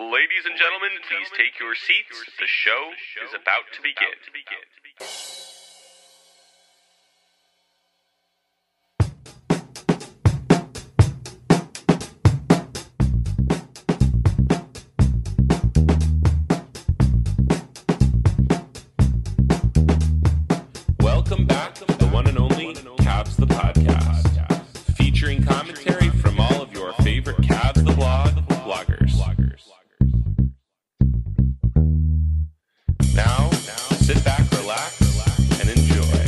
Ladies and gentlemen, please take your seats. The show is about to begin. Welcome back to the one and only Cavs the Podcast, featuring commentary from all of your favorite Cavs the Blog bloggers. Now, sit back, relax, and enjoy.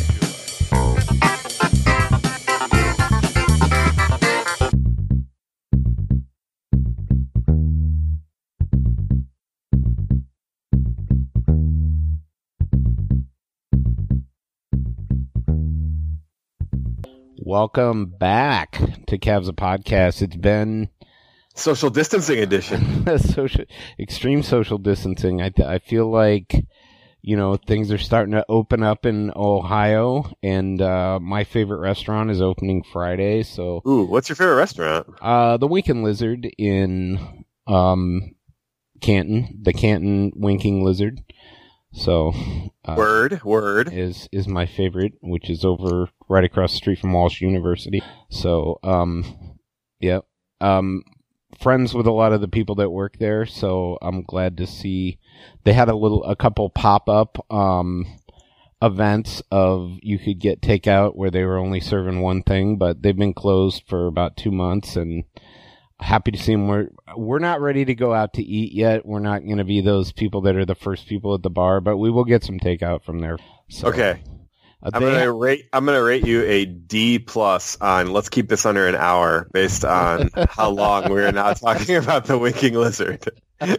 Welcome back to Cavs a Podcast. It's been Social distancing edition. extreme social distancing. I feel like, things are starting to open up in Ohio, and my favorite restaurant is opening Friday. So, what's your favorite restaurant? The Winking Lizard in Canton, the Canton Winking Lizard. So, Word is my favorite, which is over right across the street from Walsh University. So, friends with a lot of the people that work there, so I'm glad to see they had a couple pop-up events of you could get takeout where they were only serving one thing, but they've been closed for about 2 months, and happy to see them. We're not ready to go out to eat yet. We're not going to be those people that are the first people at the bar, but we will get some takeout from there. So, okay. I'm gonna rate you a D+ on let's keep this under an hour based on how long we're now talking about the Winking Lizard.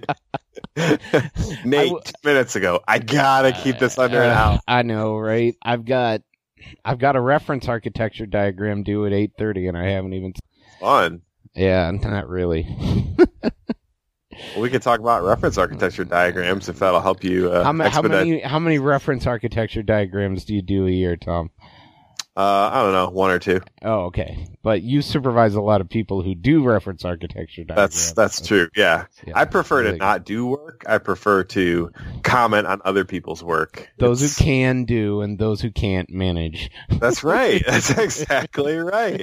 Nate, 2 minutes ago, I gotta keep this under an hour. I know, right? I've got a reference architecture diagram due at 8:30, and I haven't even. Fun. Yeah, not really. Well, we can talk about reference architecture diagrams if that'll help you. How many reference architecture diagrams do you do a year, Tom? I don't know, 1 or 2. Oh, okay. But you supervise a lot of people who do reference architecture diagrams. That's true. Yeah. I prefer to not do work. I prefer to comment on other people's work. Those who can do and those who can't manage. That's right. That's exactly right.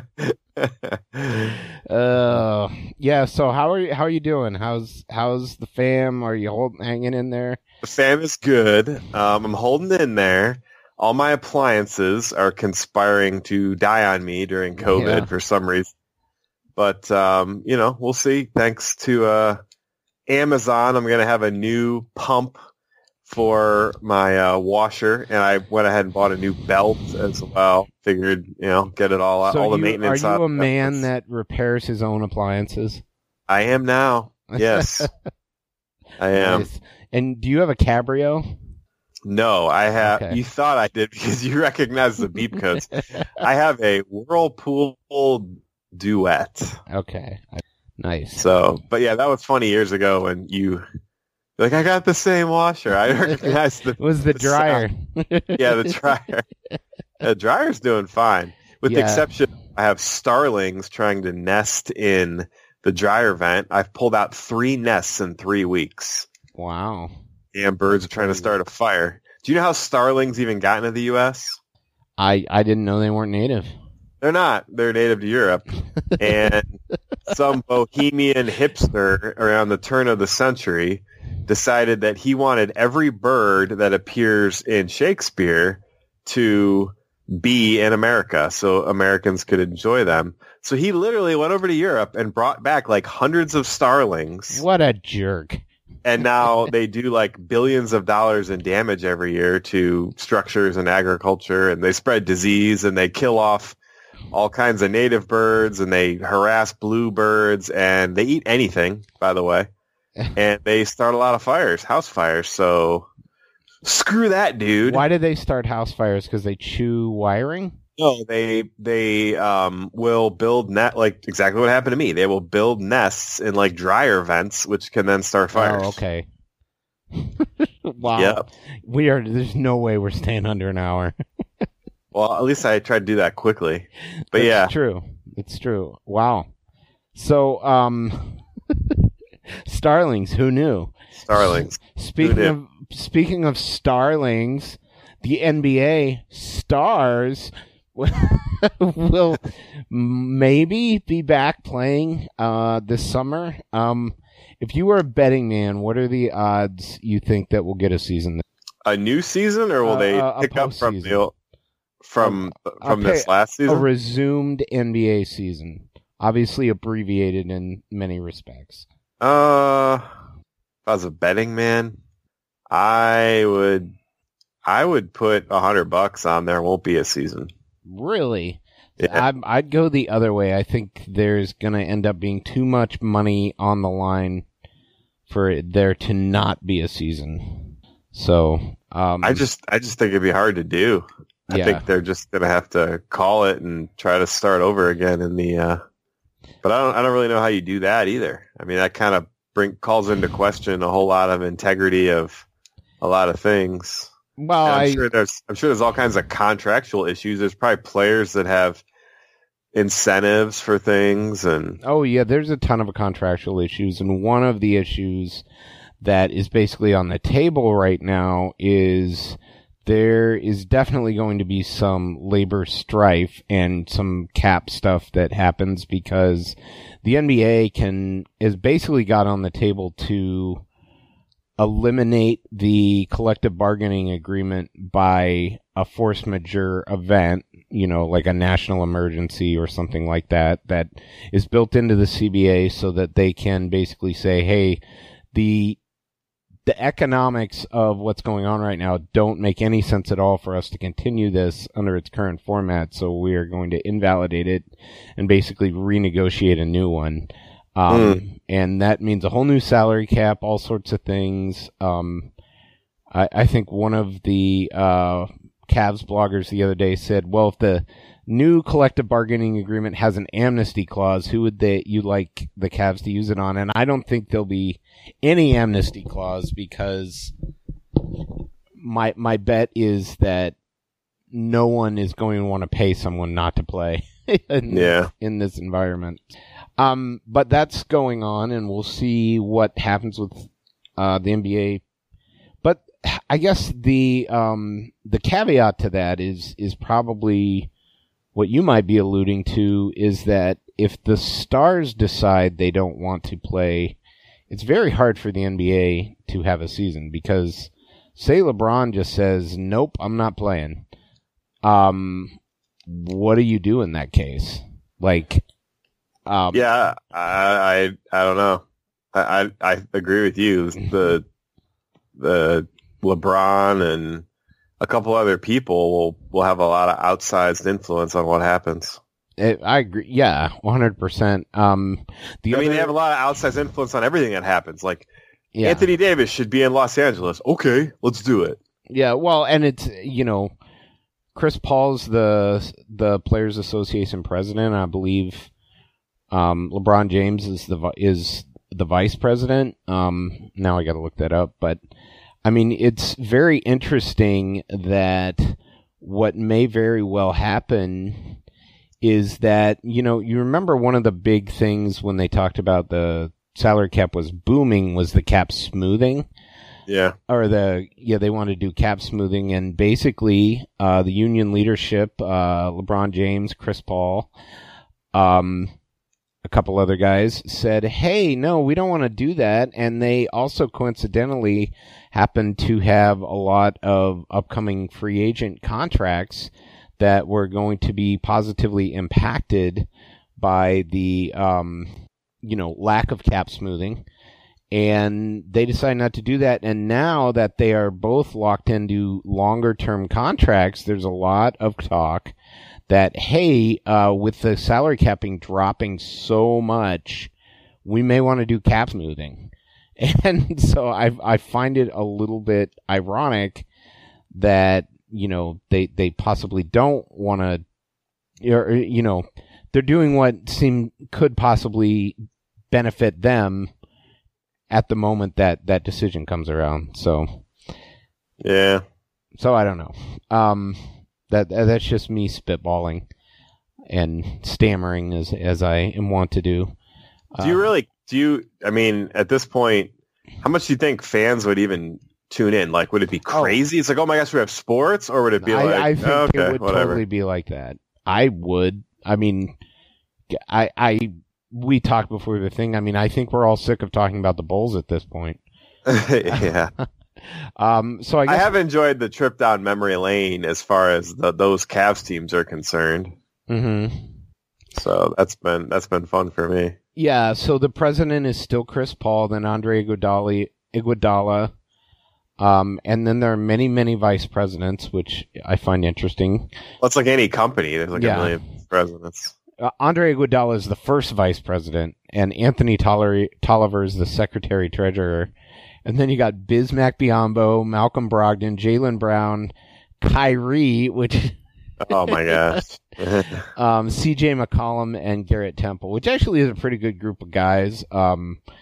Yeah. So how are you doing? How's the fam? Are you hanging in there? The fam is good. I'm holding in there. All my appliances are conspiring to die on me during COVID for some reason. But, we'll see. Thanks to Amazon, I'm going to have a new pump for my washer. And I went ahead and bought a new belt as well. Figured, get it all out, all the maintenance out. Are you a man that repairs his own appliances? I am now. Yes. I am. Nice. And do you have a Cabrio? No, I have. Okay. You thought I did because you recognize the beep codes. I have a Whirlpool Duet. Okay, nice. So, but yeah, that was 20 years ago when you're like, I got the same washer. I recognize the. It was the dryer. Yeah, the dryer. The dryer's doing fine, with the exception I have starlings trying to nest in the dryer vent. I've pulled out 3 nests in 3 weeks. Wow. Damn birds are trying to start a fire. Do you know how starlings even got into the U.S.? I didn't know they weren't native. They're not. They're native to Europe. And some bohemian hipster around the turn of the century decided that he wanted every bird that appears in Shakespeare to be in America so Americans could enjoy them. So he literally went over to Europe and brought back like hundreds of starlings. What a jerk. And now they do like billions of dollars in damage every year to structures and agriculture, and they spread disease, and they kill off all kinds of native birds, and they harass bluebirds, and they eat anything, by the way. And they start a lot of fires, house fires. So screw that, dude. Why did they start house fires? Because they chew wiring? No, they will build like exactly what happened to me. They will build nests in like dryer vents, which can then start fires. Oh, okay. Wow. Yep. There's no way we're staying under an hour. Well, at least I tried to do that quickly. But It's true. It's true. Wow. So, Starlings. Who knew? Starlings. Speaking of Starlings, the NBA stars will maybe be back playing this summer. If you were a betting man, what are the odds you think that we'll get a season? A new season, or will they pick up from this last season? A resumed NBA season, obviously abbreviated in many respects. If I was a betting man, I would put $100 on there won't be a season. Really? Yeah. I'd go the other way. I think there's going to end up being too much money on the line for there to not be a season. So I just think it'd be hard to do. I think they're just going to have to call it and try to start over again in the. But I don't really know how you do that either. I mean, that kind of calls into question a whole lot of integrity of a lot of things. Well, I'm sure there's all kinds of contractual issues. There's probably players that have incentives for things, and there's a ton of contractual issues, and one of the issues that is basically on the table right now is there is definitely going to be some labor strife and some cap stuff that happens because the NBA has basically got on the table to eliminate the collective bargaining agreement by a force majeure event, like a national emergency or something like that is built into the CBA so that they can basically say, hey, the economics of what's going on right now don't make any sense at all for us to continue this under its current format, so we are going to invalidate it and basically renegotiate a new one. And that means a whole new salary cap, all sorts of things. I think one of the Cavs bloggers the other day said, well, if the new collective bargaining agreement has an amnesty clause, who would you like the Cavs to use it on? And I don't think there'll be any amnesty clause because my bet is that no one is going to want to pay someone not to play in this environment. But that's going on, and we'll see what happens with the NBA. But I guess the caveat to that is probably what you might be alluding to is that if the stars decide they don't want to play, it's very hard for the NBA to have a season because say LeBron just says, nope, I'm not playing. What do you do in that case? I don't know. I agree with you. The LeBron and a couple other people will have a lot of outsized influence on what happens. I agree. Yeah, 100%. They have a lot of outsized influence on everything that happens. Anthony Davis should be in Los Angeles. Okay, let's do it. Yeah, well, and it's, Chris Paul's the Players Association president. I believe LeBron James is the vice president. Now I got to look that up, but I mean, it's very interesting that what may very well happen is that, you remember one of the big things when they talked about the salary cap was booming was the cap smoothing. Yeah. Or they want to do cap smoothing, and basically the union leadership, LeBron James, Chris Paul, a couple other guys said, hey, no, we don't want to do that. And they also coincidentally happen to have a lot of upcoming free agent contracts that were going to be positively impacted by the, lack of cap smoothing. And they decided not to do that. And now that they are both locked into longer term contracts, there's a lot of talk that, hey, with the salary capping dropping so much, we may want to do cap smoothing. And so I find it a little bit ironic that, they possibly don't want to, they're doing what could possibly benefit them at the moment that decision comes around. So, yeah. So I don't know. That's just me spitballing and stammering as I am wont to do. Do you really I mean, at this point, how much do you think fans would even tune in? Like, would it be crazy? It's like, oh my gosh, we have sports, or would it be I think okay, it would whatever. totally be like that. I would. I mean, we talked before the thing. I mean, I think we're all sick of talking about the Bulls at this point. Yeah. So I have enjoyed the trip down memory lane as far as those Cavs teams are concerned. Mm-hmm. So that's been fun for me. Yeah. So the president is still Chris Paul, then Andre Iguodala, and then there are many, many vice presidents, which I find interesting. Well, it's like any company. There's like a million presidents. Andre Iguodala is the first vice president, and Anthony Tolliver is the secretary treasurer. And then you got Bismack Biyombo, Malcolm Brogdon, Jaylen Brown, Kyrie, which... Oh, my gosh. C.J. McCollum, and Garrett Temple, which actually is a pretty good group of guys. A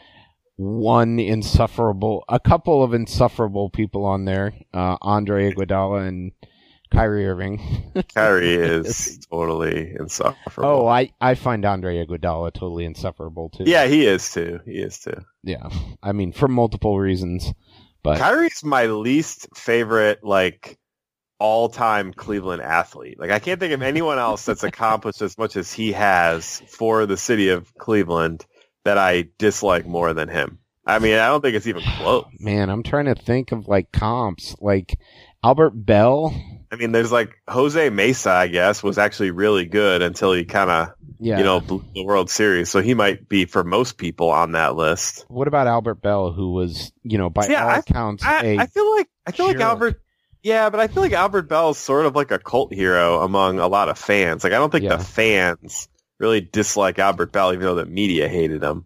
couple of insufferable people on there. Andre Iguodala and Kyrie Irving. Kyrie is totally insufferable. Oh, I find Andre Iguodala totally insufferable, too. Yeah, he is, too. Yeah. I mean, for multiple reasons. But Kyrie's my least favorite, like, all-time Cleveland athlete. Like, I can't think of anyone else that's accomplished as much as he has for the city of Cleveland that I dislike more than him. I mean, I don't think it's even close. Man, I'm trying to think of, like, comps. Like, Albert Bell. I mean, there's like Jose Mesa, I guess, was actually really good until he kind of, blew the World Series. So he might be, for most people, on that list. What about Albert Bell, who was, by all accounts, I feel like Albert. Yeah, but I feel like Albert Bell is sort of like a cult hero among a lot of fans. Like, I don't think the fans really dislike Albert Bell, even though the media hated him.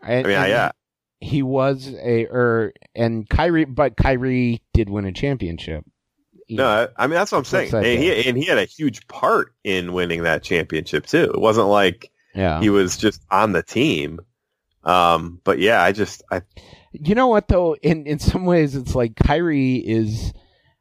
He was and Kyrie did win a championship. No, I mean, that's what I'm saying. And he had a huge part in winning that championship, too. It wasn't like he was just on the team. But yeah, I you know what, though? In some ways, it's like Kyrie is...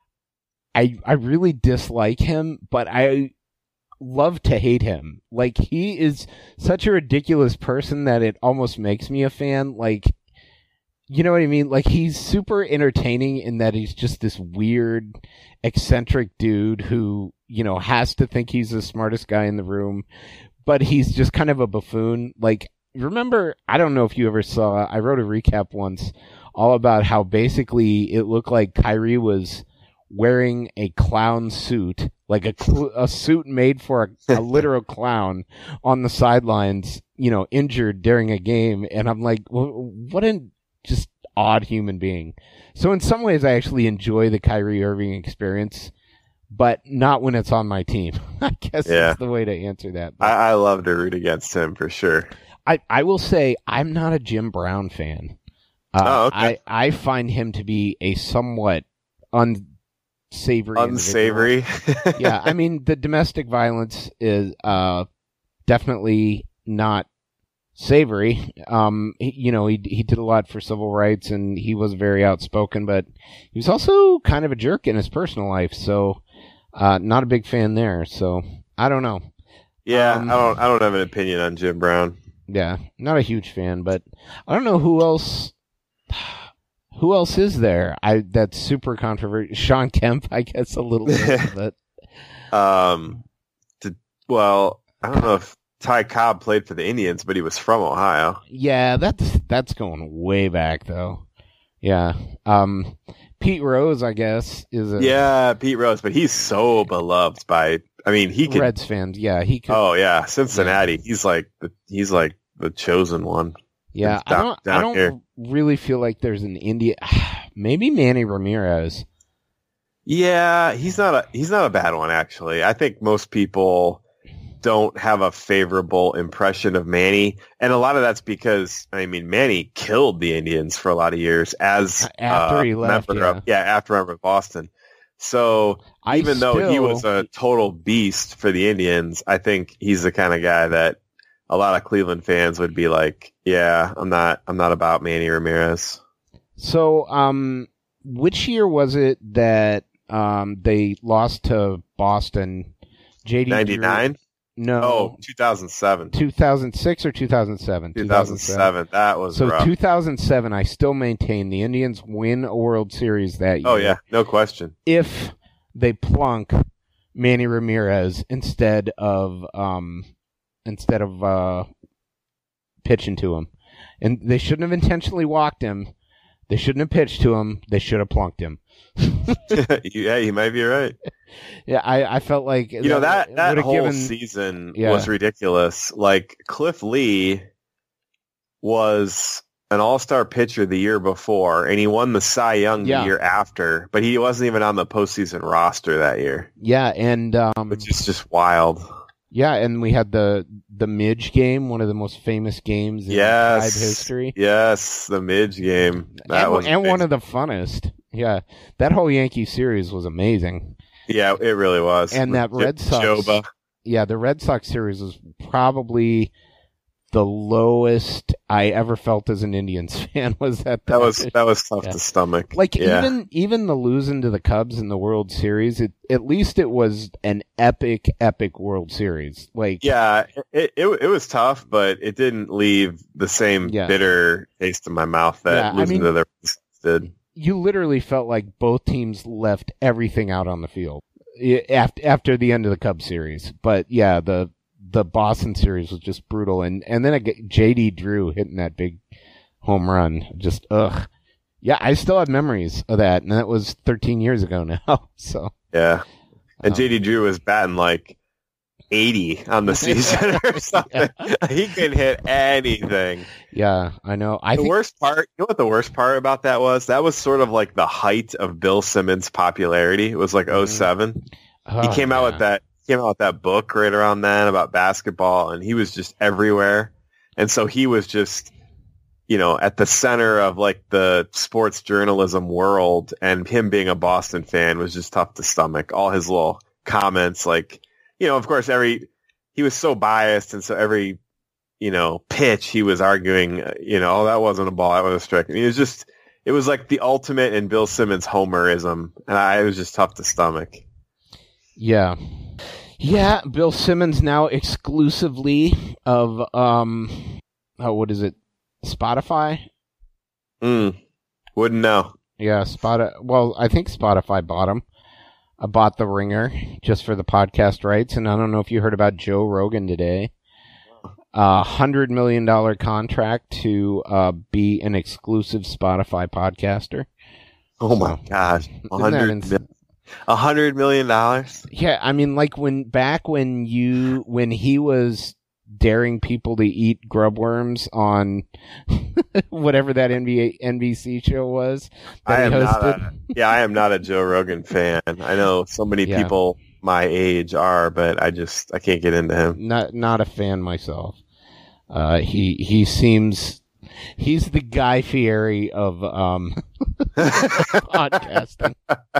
I really dislike him, but I love to hate him. Like, he is such a ridiculous person that it almost makes me a fan. Like, you know what I mean? Like, he's super entertaining in that he's just this weird, eccentric dude who, has to think he's the smartest guy in the room, but he's just kind of a buffoon. Like, remember, I don't know if you ever saw, I wrote a recap once all about how basically it looked like Kyrie was wearing a clown suit, like a suit made for a literal clown on the sidelines, injured during a game. And I'm like, what an just odd human being. So in some ways, I actually enjoy the Kyrie Irving experience, but not when it's on my team. I guess that's the way to answer that. I love to root against him for sure. I will say I'm not a Jim Brown fan. Okay. I find him to be a somewhat unsavory. Yeah, I mean, the domestic violence is definitely not savory. He did a lot for civil rights, and he was very outspoken, but he was also kind of a jerk in his personal life, so not a big fan there. So I don't know. Yeah, I don't have an opinion on Jim Brown. Yeah, not a huge fan, but I don't know who else. Who else is there? That's super controversial. Sean Kemp, I guess, a little bit. But well, I don't know if Ty Cobb played for the Indians, but he was from Ohio. Yeah, that's going way back though. Yeah. Pete Rose, I guess, is Pete Rose, but he's so beloved by. I mean, he could, Reds fans. Yeah, he could. Oh yeah, Cincinnati. Yeah. He's like the chosen one. Yeah, I don't really feel like there's an India. Maybe Manny Ramirez. Yeah, he's not a bad one actually. I think most people don't have a favorable impression of Manny, and a lot of that's because Manny killed the Indians for a lot of years as after he left. After member of Boston. So even though he was a total beast for the Indians, I think he's the kind of guy that a lot of Cleveland fans would be like, yeah, I'm not about Manny Ramirez. So, which year was it that they lost to Boston? JD 99? No. Oh, 2007. 2006 or 2007? 2007. That was so rough. 2007, I still maintain the Indians win a World Series that year. Oh, yeah. No question. If they plunk Manny Ramirez instead of pitching to him. And they shouldn't have intentionally walked him. They shouldn't have pitched to him. They should have plunked him. Yeah, you might be right. Yeah, I felt like that whole season was ridiculous. Like Cliff Lee was an all-star pitcher the year before, and he won the Cy Young the year after, but he wasn't even on the postseason roster that year. Yeah, and which is just wild. Yeah, and we had the Midge game, one of the most famous games in Tribe history. Yes, the Midge game. That was one of the funnest. Yeah, that whole Yankee series was amazing. Yeah, it really was. And that Red Sox, Joba. Yeah, the Red Sox series was probably the lowest I ever felt as an Indians fan. That was tough to stomach. Like even the losing to the Cubs in the World Series, at least it was an epic World Series. Like it was tough, but it didn't leave the same bitter taste in my mouth that losing to the Red Sox did. You literally felt like both teams left everything out on the field after the end of the Cubs series. But yeah, the Boston series was just brutal, and then J.D. Drew hitting that big home run, just ugh. Yeah, I still have memories of that, and that was 13 years ago now. So yeah, and J.D. Drew was batting like 80 on the season or something. Yeah. He could hit anything. Yeah, I know. Worst part, you know what the worst part about that was? That was sort of like the height of Bill Simmons' popularity. It was like 07. He came out with that book right around then about basketball, and he was just everywhere. And so he was just, at the center of like the sports journalism world, and him being a Boston fan was just tough to stomach. All his little comments, like, of course, he was so biased, and so every, pitch he was arguing, oh, that wasn't a ball, that was a strike. I mean, it was like the ultimate in Bill Simmons Homerism, and it was just tough to stomach. Yeah. Yeah, Bill Simmons now exclusively of, what is it, Spotify? Wouldn't know. Yeah, I think Spotify bought him. I bought The Ringer just for the podcast rights, and I don't know if you heard about Joe Rogan today. $100 million contract to be an exclusive Spotify podcaster. Oh my gosh. $100 million? Yeah, I mean, like when he was daring people to eat grub worms on whatever that NBC show was that he hosted. I am not a Joe Rogan fan. I know so many people my age are, but I can't get into him. Not a fan myself. He seems. He's the Guy Fieri of podcasting.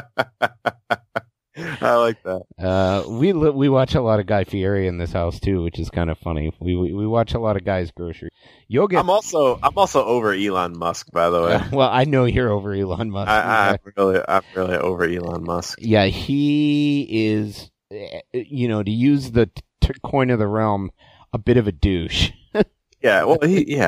I like that. We watch a lot of Guy Fieri in this house too, which is kind of funny. We watch a lot of Guy's Grocery. I'm also over Elon Musk, by the way. Well, I know you're over Elon Musk. I'm really over Elon Musk. Yeah, he is. To use the coin of the realm, a bit of a douche. Yeah, well,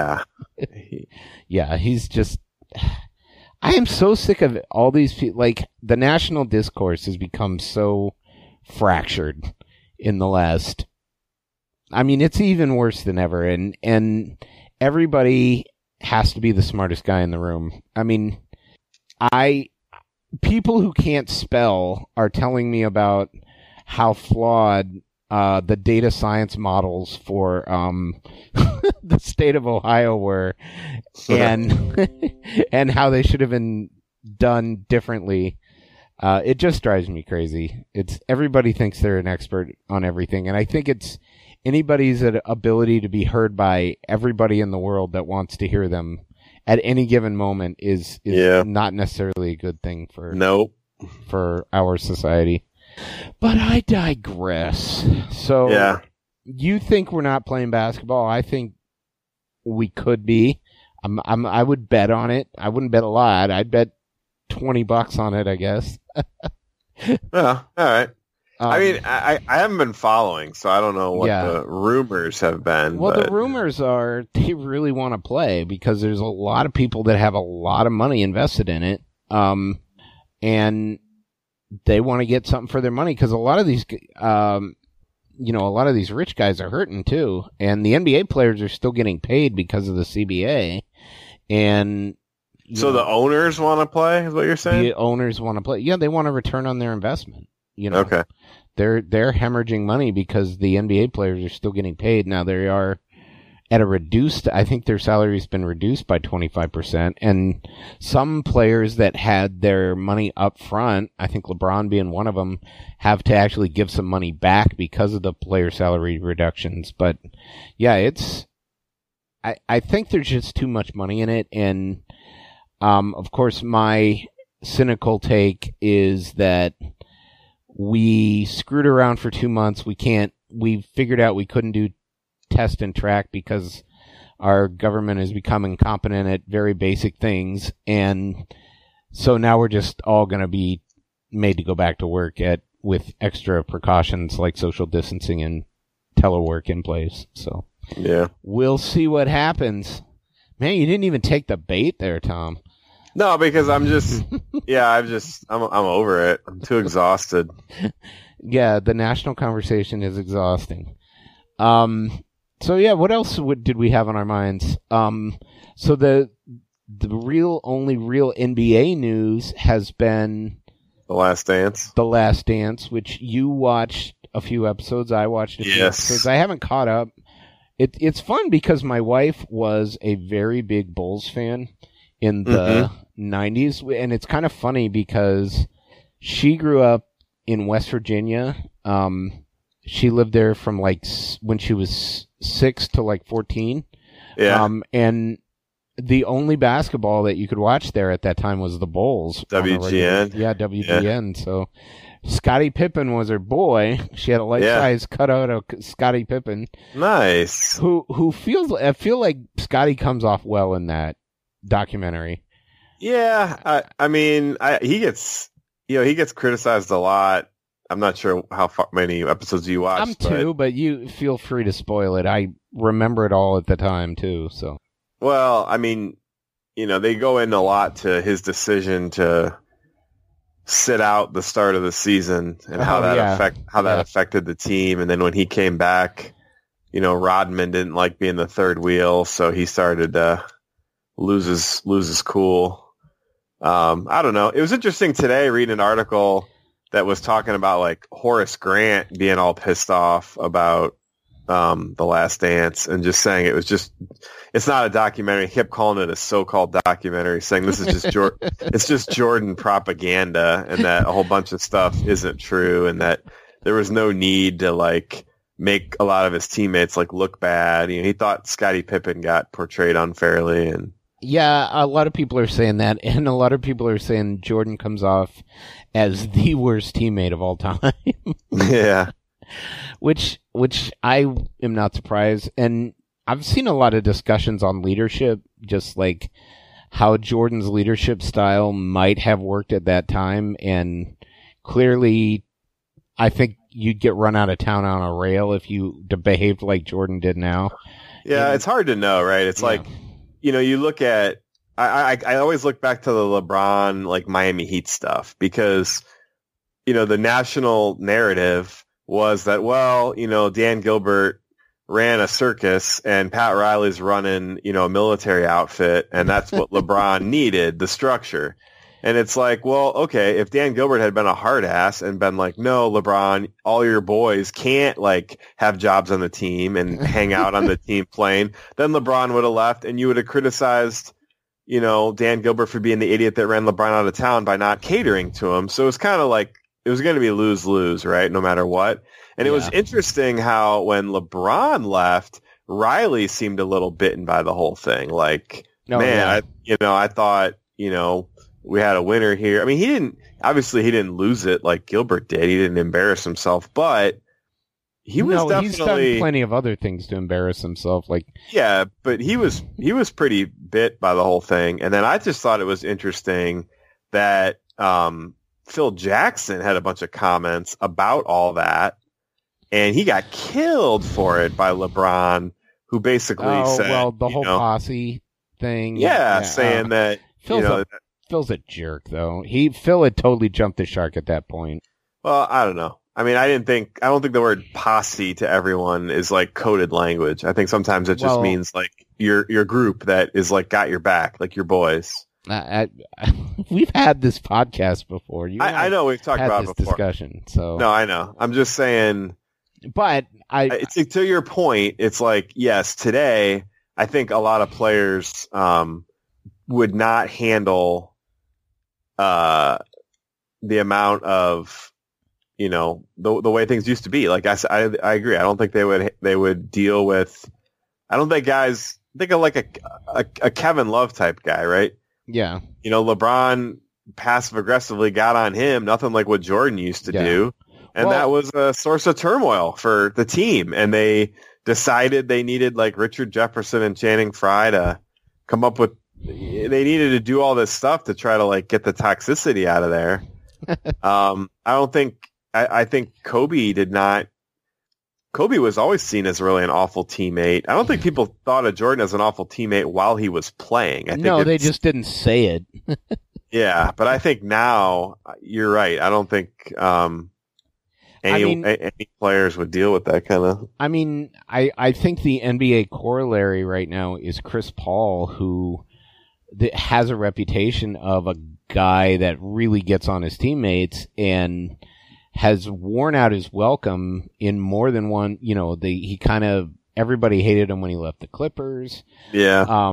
he's just. I am so sick of all these people. Like, the national discourse has become so fractured in the last. I mean, it's even worse than ever, and everybody has to be the smartest guy in the room. I mean, people who can't spell are telling me about how flawed the data science models for the state of Ohio were, and how they should have been done differently. It just drives me crazy. Everybody thinks they're an expert on everything, and I think it's anybody's ability to be heard by everybody in the world that wants to hear them at any given moment is not necessarily a good thing for our society. But I digress. So you think we're not playing basketball? I think we could be. I would bet on it. I wouldn't bet a lot. I'd bet $20 on it, I guess. Well, all right. I mean, I haven't been following, so I don't know what the rumors have been. Well, the rumors are they really want to play because there's a lot of people that have a lot of money invested in it, and they want to get something for their money because a lot of these, a lot of these rich guys are hurting too, and the NBA players are still getting paid because of the CBA, and. So the owners want to play, is what you're saying? The owners want to play. Yeah, they want a return on their investment. Okay. They're hemorrhaging money because the NBA players are still getting paid. Now they are at a reduced, I think their salary's been reduced by 25%. And some players that had their money up front, I think LeBron being one of them, have to actually give some money back because of the player salary reductions. But yeah, I think there's just too much money in it. And, of course, my cynical take is that we screwed around for 2 months. We figured out we couldn't do test and track because our government has become incompetent at very basic things. And so now we're just all going to be made to go back to work with extra precautions like social distancing and telework in place. So yeah, we'll see what happens. Man, you didn't even take the bait there, Tom. No, because I'm just, I'm over it. I'm too exhausted. Yeah, the national conversation is exhausting. So yeah, what else did we have on our minds? So the only real NBA news has been The Last Dance. The Last Dance, which you watched a few episodes. I watched a few episodes. I haven't caught up. It's fun because my wife was a very big Bulls fan in the 90s, and it's kind of funny because she grew up in West Virginia. She lived there from when she was 6 to 14. Yeah. And the only basketball that you could watch there at that time was the Bulls. WGN. Yeah, WGN. Yeah. So Scottie Pippen was her boy. She had a life-size cutout of Scottie Pippen. Nice. Who I feel like Scottie comes off well in that documentary. Yeah, I mean, he gets criticized a lot. I'm not sure how many episodes you watched. I'm too, but you feel free to spoil it. I remember it all at the time too. So, well, I mean, they go in a lot to his decision to sit out the start of the season and how that affected the team. And then when he came back, Rodman didn't like being the third wheel, so he started to lose his cool. I don't know. It was interesting today reading an article that was talking about Horace Grant being all pissed off about The Last Dance and just saying it's not a documentary. He kept calling it a so-called documentary, saying this is just it's just Jordan propaganda and that a whole bunch of stuff isn't true and that there was no need to make a lot of his teammates look bad. He thought Scottie Pippen got portrayed unfairly and. Yeah, a lot of people are saying that, and a lot of people are saying Jordan comes off as the worst teammate of all time. Yeah. Which I am not surprised. And I've seen a lot of discussions on leadership, just how Jordan's leadership style might have worked at that time, and clearly I think you'd get run out of town on a rail if you behaved like Jordan did now. Yeah, it's hard to know, right? It's you look at, I always look back to the LeBron, Miami Heat stuff because, the national narrative was that, Dan Gilbert ran a circus and Pat Riley's running, a military outfit and that's what LeBron needed, the structure. And it's okay, if Dan Gilbert had been a hard ass and been no, LeBron, all your boys can't have jobs on the team and hang out on the team plane, then LeBron would have left and you would have criticized, Dan Gilbert for being the idiot that ran LeBron out of town by not catering to him. So it was kind of it was going to be lose-lose, right? No matter what. And it was interesting how when LeBron left, Riley seemed a little bitten by the whole thing. I thought, we had a winner here. I mean, he didn't lose it like Gilbert did. He didn't embarrass himself, but he was definitely. He's done plenty of other things to embarrass himself. Yeah, but he was pretty bit by the whole thing. And then I just thought it was interesting that Phil Jackson had a bunch of comments about all that, and he got killed for it by LeBron, who basically said, well, the whole posse thing. Yeah, saying that, Phil's a jerk, though. Phil had totally jumped the shark at that point. Well, I don't know. I mean, I don't think the word posse to everyone is like coded language. I think sometimes it just means like your group that is like got your back, like your boys. We've had this podcast before. I know we've talked about this it before. Discussion. So no, I know. I'm just saying. But it's to your point. It's like, yes, today I think a lot of players would not handle the amount of, the way things used to be. Like I agree. I don't think they would deal with. I don't think guys think of like a Kevin Love type guy, right? Yeah. LeBron passive aggressively got on him. Nothing like what Jordan used to do. And that was a source of turmoil for the team. And they decided they needed like Richard Jefferson and Channing Frye to come up with, they needed to do all this stuff to try to like get the toxicity out of there. I think Kobe was always seen as really an awful teammate. I don't think people thought of Jordan as an awful teammate while he was playing. They just didn't say it. Yeah, but I think now you're right. I don't think any players would deal with that kind of. I mean, I think the NBA corollary right now is Chris Paul, who has a reputation of a guy that really gets on his teammates and has worn out his welcome in more than one. Everybody hated him when he left the Clippers. Yeah.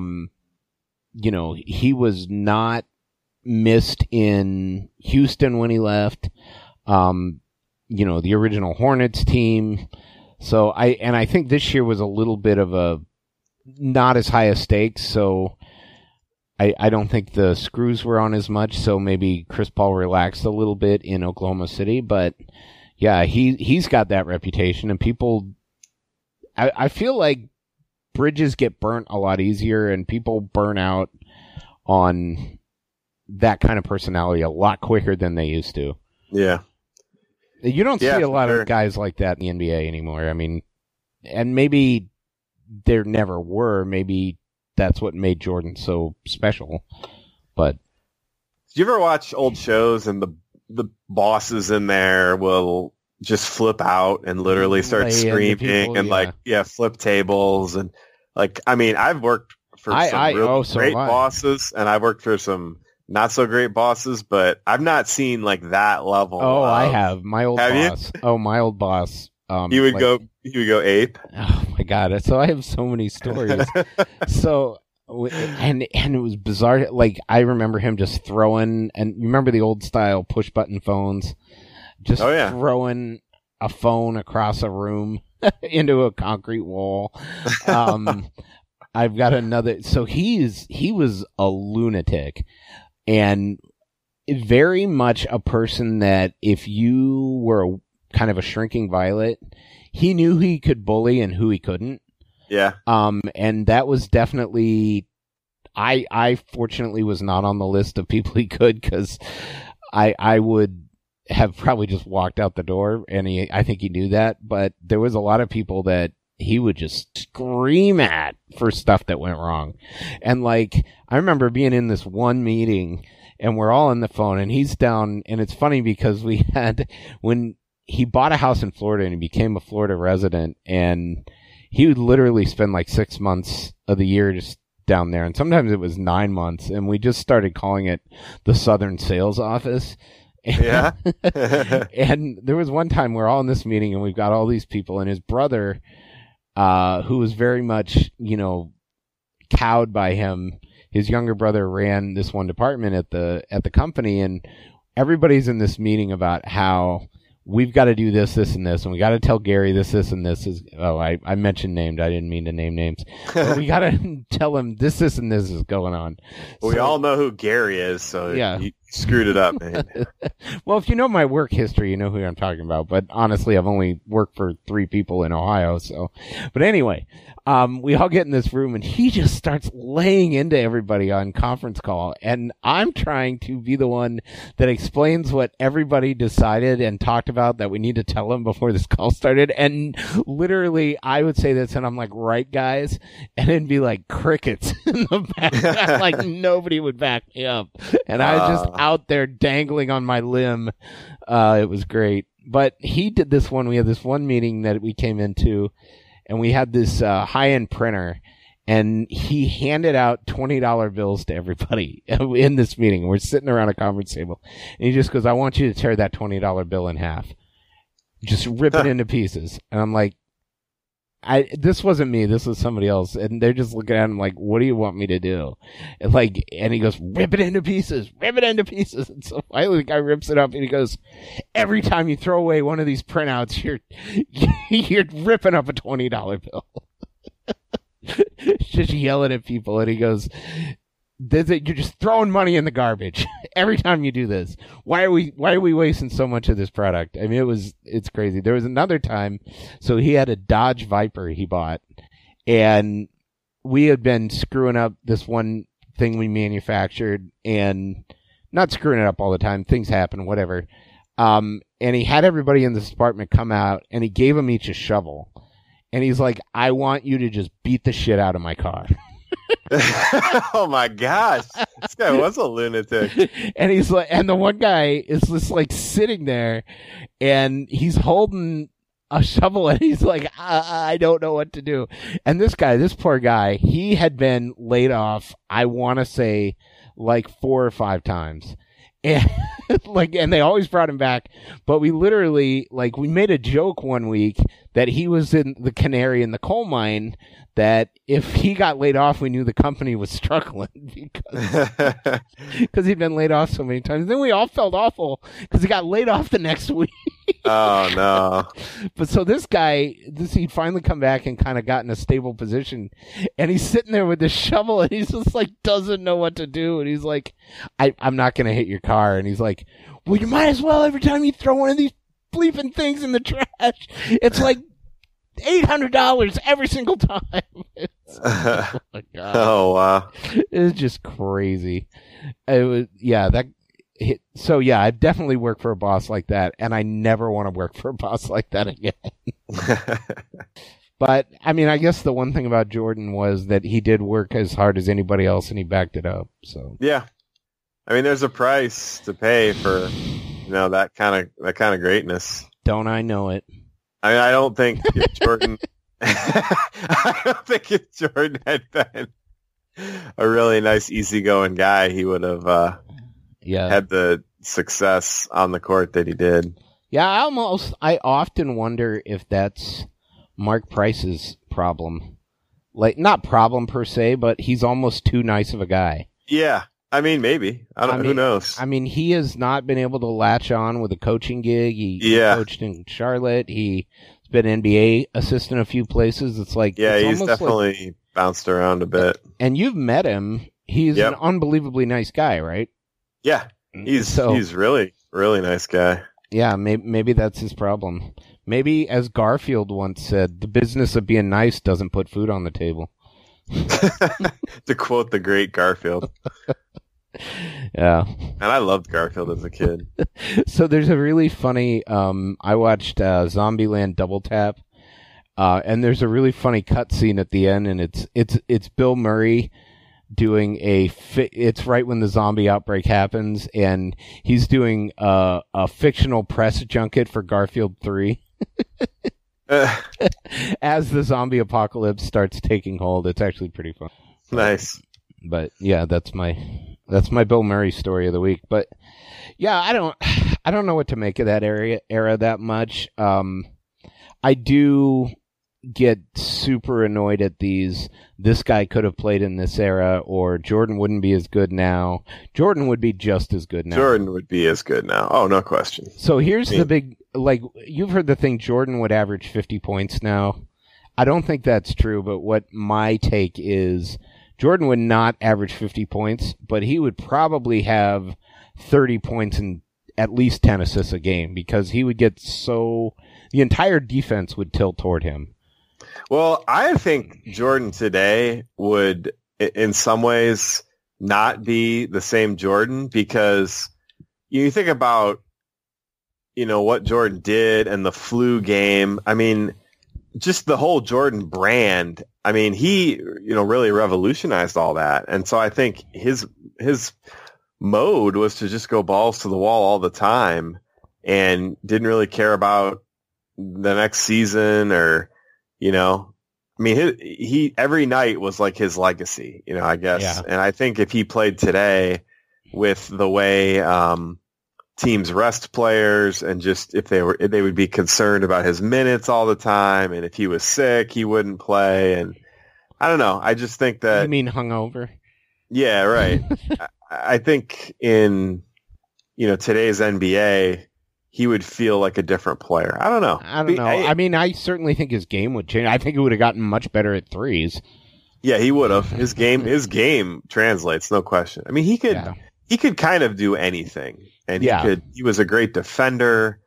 He was not missed in Houston when he left. The original Hornets team. So I think this year was a little bit of a not as high a stakes. So I don't think the screws were on as much. So maybe Chris Paul relaxed a little bit in Oklahoma City, but yeah, he's got that reputation, and people, I feel like bridges get burnt a lot easier, and people burn out on that kind of personality a lot quicker than they used to. Yeah. You don't see a lot of guys like that in the NBA anymore. I mean, and maybe there never were. Maybe that's what made Jordan so special. But do you ever watch old shows and the bosses in there will just flip out and literally start screaming and flip tables and like, I mean, I've worked for some great bosses and I've worked for some not so great bosses, but I've not seen like that level. Oh, I have. My old boss. You? Oh, my old boss. He would go ape. Oh my God. So I have so many stories. So, and it was bizarre. Like I remember him just throwing, and you remember the old style push button phones, just throwing a phone across a room into a concrete wall. I've got another. So he was a lunatic. And very much a person that if you were kind of a shrinking violet, he knew he could bully and who he couldn't. Yeah. And that was definitely, I fortunately was not on the list of people he could, because I would have probably just walked out the door, and I think he knew that. But there was a lot of people that he would just scream at for stuff that went wrong. And like, I remember being in this one meeting and we're all on the phone and he's down, and it's funny because when he bought a house in Florida and he became a Florida resident, and he would literally spend like 6 months of the year just down there. And sometimes it was 9 months, and we just started calling it the Southern Sales Office. Yeah. And there was one time we're all in this meeting and we've got all these people, and his brother, who was very much, cowed by him. His younger brother ran this one department at the company, and everybody's in this meeting about how we've got to do this, and this, and we got to tell Gary this, and this is. Oh, I mentioned named. I didn't mean to name names. But we got to tell him this, and this is going on. Well, we all know who Gary is, so yeah. screwed it up, man. Well, if you know my work history, you know who I'm talking about. But honestly, I've only worked for 3 people in Ohio. So, but anyway, we all get in this room and he just starts laying into everybody on conference call. And I'm trying to be the one that explains what everybody decided and talked about that we need to tell them before this call started. And literally I would say this and I'm like, right, guys. And it'd be like crickets in the back. Like nobody would back me up. And I was just out there dangling on my limb. It was great. But he did this one. We had this one meeting that we came into, and we had this high-end printer, and he handed out $20 bills to everybody in this meeting. We're sitting around a conference table, and he just goes, I want you to tear that $20 bill in half. Just rip it into pieces. And I'm like, this wasn't me. This was somebody else. And they're just looking at him like, what do you want me to do? And he goes, rip it into pieces, rip it into pieces. And so finally the guy rips it up and he goes, every time you throw away one of these printouts, you're ripping up a $20 bill. Just yelling at people. And he goes, you're just throwing money in the garbage every time you do this. Why are we wasting so much of this product? I mean, it's crazy. There was another time, so he had a Dodge Viper he bought, and we had been screwing up this one thing we manufactured, and not screwing it up all the time. Things happen, whatever. And he had everybody in this apartment come out, and he gave them each a shovel, and he's like, I want you to just beat the shit out of my car. Oh my gosh, this guy was a lunatic. And he's like, and the one guy is just like sitting there, and he's holding a shovel, and he's like, I don't know what to do. And this poor guy, he had been laid off, I want to say, like 4 or 5 times. And and they always brought him back, but we literally, we made a joke one week that he was in the canary in the coal mine, that if he got laid off, we knew the company was struggling because he'd been laid off so many times. Then we all felt awful because he got laid off the next week. Oh no. But so this guy, he'd finally come back and kind of got in a stable position, and he's sitting there with this shovel, and he's just like, doesn't know what to do. And he's like, I'm not going to hit your car. And he's like, well, you might as well every time you throw one of these bleeping things in the trash. It's like $800 every single time. Oh my God. Oh wow. It's just crazy. It was, so yeah, I definitely work for a boss like that, and I never want to work for a boss like that again. But I mean, I guess the one thing about Jordan was that he did work as hard as anybody else, and he backed it up. So yeah, I mean, there's a price to pay for that kind of greatness. Don't I know it? I mean, I don't think if Jordan. I don't think if Jordan had been a really nice, easygoing guy, he would have had the success on the court that he did. Yeah, I often wonder if that's Mark Price's problem. Like, not problem per se, but he's almost too nice of a guy. Yeah. I mean, maybe. Who knows? I mean, he has not been able to latch on with a coaching gig. He coached in Charlotte. He's been NBA assistant a few places. It's like, he's definitely bounced around a bit. And you've met him. He's an unbelievably nice guy, right? Yeah. He's really, really nice guy. Yeah, maybe that's his problem. Maybe, as Garfield once said, the business of being nice doesn't put food on the table. To quote the great Garfield. Yeah. And I loved Garfield as a kid. So there's a really funny, I watched Zombieland Double Tap, and there's a really funny cutscene at the end, and it's Bill Murray doing it's right when the zombie outbreak happens, and he's doing a fictional press junket for Garfield 3. As the zombie apocalypse starts taking hold. It's actually pretty fun. Nice. But yeah, that's my Bill Murray story of the week. But yeah, I don't know what to make of that era that much. I do get super annoyed at this guy could have played in this era, or Jordan wouldn't be as good now. Jordan would be just as good now. Jordan would be as good now. Oh, no question. So here's the big, you've heard the thing, Jordan would average 50 points now. I don't think that's true, but what my take is, Jordan would not average 50 points, but he would probably have 30 points and at least 10 assists a game because he would get the entire defense would tilt toward him. Well, I think Jordan today would, in some ways, not be the same Jordan because you think about, what Jordan did and the flu game. I mean, just the whole Jordan brand. I mean, he, really revolutionized all that. And so I think his mode was to just go balls to the wall all the time and didn't really care about the next season or, I mean, he every night was like his legacy, I guess. Yeah. And I think if he played today with the way teams rest players and just if they would be concerned about his minutes all the time. And if he was sick, he wouldn't play. And I don't know. I just think that. You mean hungover? Yeah, right. I think in, today's NBA, he would feel like a different player. I don't know. I mean, I certainly think his game would change. I think he would have gotten much better at threes. Yeah, he would have. His game translates, no question. I mean, he could kind of do anything. And he was a great defender.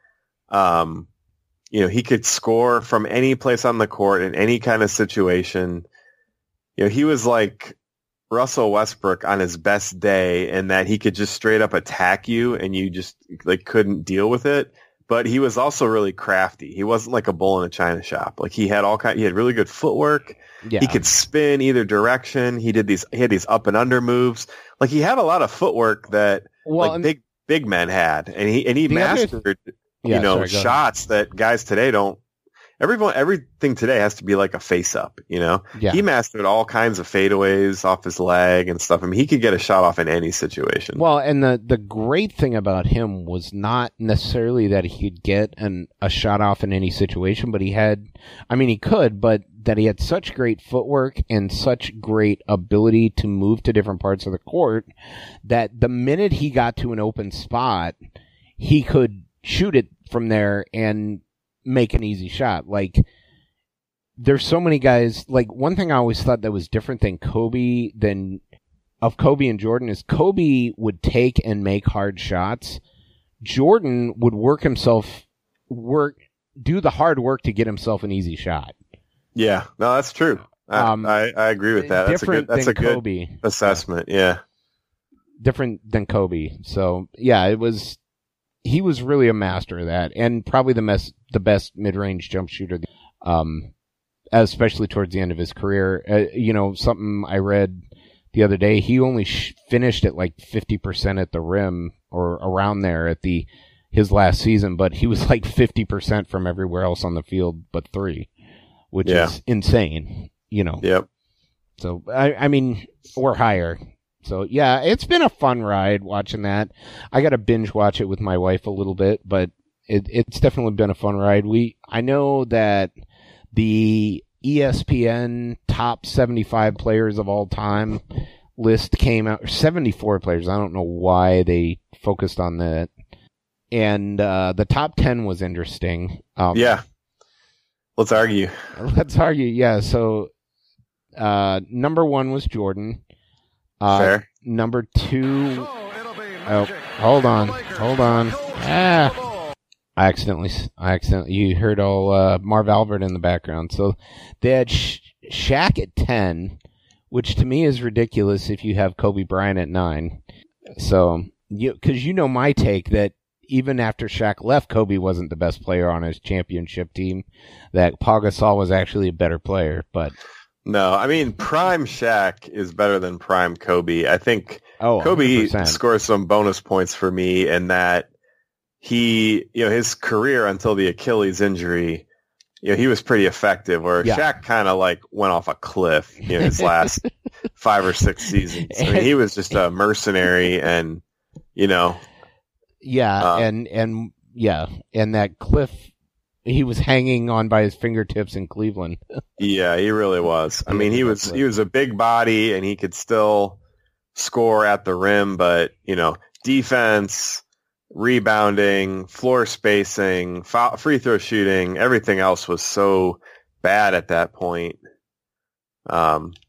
He could score from any place on the court in any kind of situation. He was like Russell Westbrook on his best day in that he could just straight up attack you and you just couldn't deal with it. But he was also really crafty. He wasn't like a bull in a china shop. Like he had really good footwork. Yeah. He could spin either direction. He had these up and under moves. Like he had a lot of footwork that big men had. And he mastered shots that guys today don't. Everything today has to be like a face up, Yeah. He mastered all kinds of fadeaways off his leg and stuff. I mean, he could get a shot off in any situation. Well, and the great thing about him was not necessarily that he could get a shot off in any situation, but he could, but that he had such great footwork and such great ability to move to different parts of the court that the minute he got to an open spot, he could shoot it from there and make an easy shot. Like, there's so many guys. Like, one thing I always thought that was different than Kobe and Jordan is Kobe would take and make hard shots. Jordan would do the hard work to get himself an easy shot. Yeah, no, that's true. I agree with that. That's a good Kobe assessment. Yeah, different than Kobe. So yeah, he was really a master of that, and probably the best mid-range jump shooter, especially towards the end of his career. Something I read the other day, he only finished at like 50% at the rim or around there at his last season, but he was like 50% from everywhere else on the field but three, which is insane. Yep. So I mean, we're higher. So, yeah, it's been a fun ride watching that. I got to binge watch it with my wife a little bit, but it's definitely been a fun ride. I know that the ESPN top 75 players of all time list came out, 74 players. I don't know why they focused on that. And the top 10 was interesting. Yeah. Let's argue. Yeah. So, number 1 was Jordan. Fair. Number 2. Oh, hold on. I accidentally. You heard all Marv Albert in the background. So they had Shaq at 10, which to me is ridiculous if you have Kobe Bryant at 9. So, because my take that even after Shaq left, Kobe wasn't the best player on his championship team. That Pau Gasol was actually a better player, but. No, I mean, prime Shaq is better than prime Kobe. I think Kobe 100%. Scores some bonus points for me in that he, his career until the Achilles injury, he was pretty effective, where Shaq kind of went off a cliff, his last 5 or 6 seasons. I mean, he was just a mercenary and, Yeah, and that cliff he was hanging on by his fingertips in Cleveland. Yeah, he really was. I mean, he was a big body and he could still score at the rim, but defense, rebounding, floor spacing, free throw shooting, everything else was so bad at that point.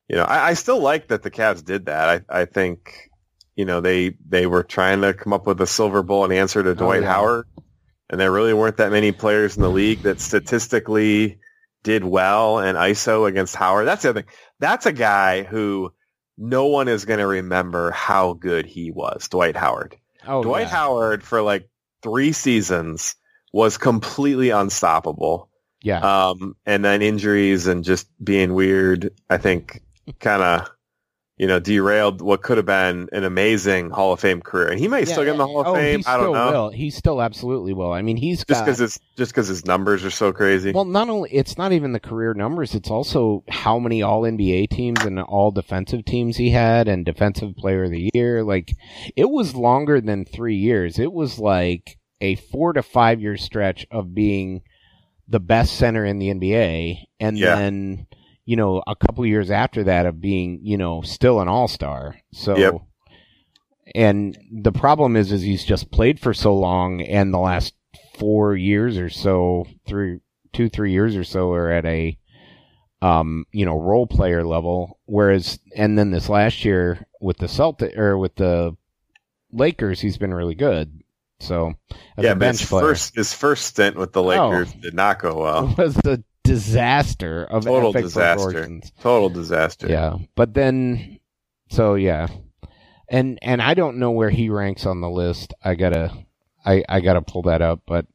I still like that the Cavs did that. I think, they were trying to come up with a silver bullet answer to Dwight Howard, and there really weren't that many players in the league that statistically did well in ISO against Howard. That's the other thing. That's a guy who no one is going to remember how good he was, Dwight Howard. Dwight Howard, for like 3 seasons, was completely unstoppable. Yeah. And then injuries and just being weird, I think, kind of, derailed what could have been an amazing Hall of Fame career. And he may still get in the Hall of Fame. I don't know. Will. He still absolutely will. I mean, he's just because his numbers are so crazy. Well, it's not even the career numbers. It's also how many All NBA teams and all defensive teams he had, and Defensive Player of the Year. Like, it was longer than 3 years. It was like a 4 to 5 year stretch of being the best center in the NBA, and then, a couple of years after that of being, still an all-star. So, and the problem is he's just played for so long, and the last 4 years or so, 3 years or so are at a, role player level. Whereas, and then this last year with the Lakers, he's been really good. So, but his first stint with the Lakers did not go well. It was a disaster of total epic disaster. proportions. Total disaster. Yeah, but then, so yeah, and I don't know where he ranks on the list. I gotta pull that up. But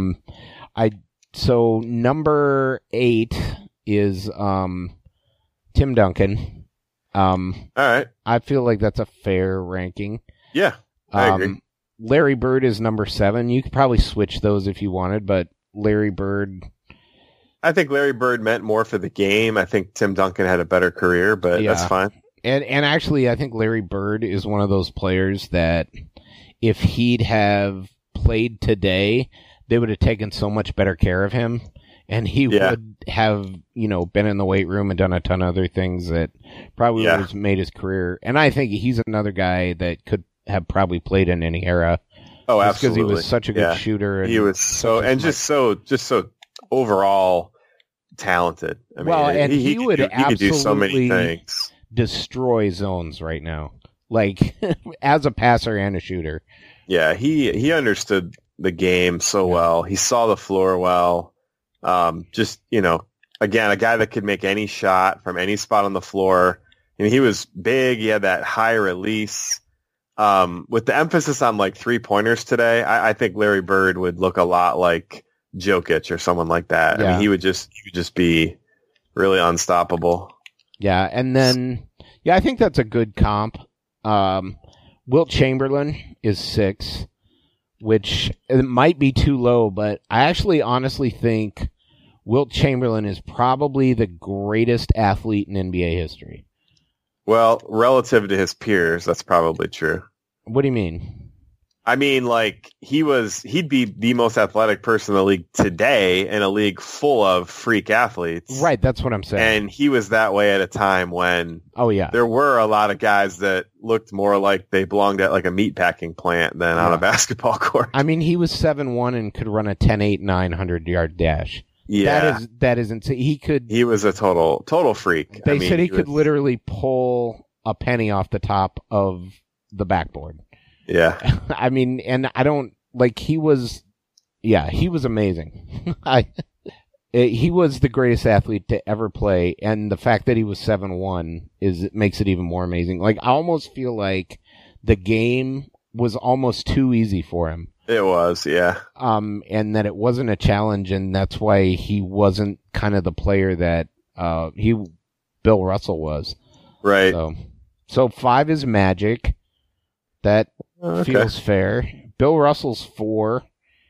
so number 8 is Tim Duncan. All right. I feel like that's a fair ranking. Yeah, I agree. Larry Bird is number 7. You could probably switch those if you wanted, but Larry Bird. I think Larry Bird meant more for the game. I think Tim Duncan had a better career, but that's fine. And actually, I think Larry Bird is one of those players that if he'd have played today, they would have taken so much better care of him. And he would have, been in the weight room and done a ton of other things that probably would have made his career. And I think he's another guy that could have probably played in any era. Oh, absolutely. Because he was such a good shooter. And he was just so overall talented. I mean, he could do so many things. Destroy zones right now, like as a passer and a shooter. Yeah, he understood the game so well. He saw the floor well. Again, a guy that could make any shot from any spot on the floor. I mean, he was big. He had that high release. With the emphasis on like 3-pointers today, I think Larry Bird would look a lot like Jokic or someone like that. Yeah. I mean, he would just be really unstoppable. Yeah, and then I think that's a good comp. Wilt Chamberlain is 6, which it might be too low, but I actually honestly think Wilt Chamberlain is probably the greatest athlete in NBA history. Well, relative to his peers, that's probably true. What do you mean? I mean, like, he'd be the most athletic person in the league today in a league full of freak athletes. Right, that's what I'm saying. And he was that way at a time when there were a lot of guys that looked more like they belonged at like a meatpacking plant than on a basketball court. I mean, he was 7'1" and could run a 10-8, 900-yard dash. Yeah. That is insane. He was a total freak. They said he could literally pull a penny off the top of the backboard. Yeah. I mean, and I don't he was amazing. He was the greatest athlete to ever play, and the fact that he was 7'1" makes it even more amazing. Like, I almost feel like the game was almost too easy for him. It was, yeah. And that it wasn't a challenge, and that's why he wasn't kind of the player that Bill Russell was. Right. So 5 is Magic. That feels fair. Bill Russell's 4.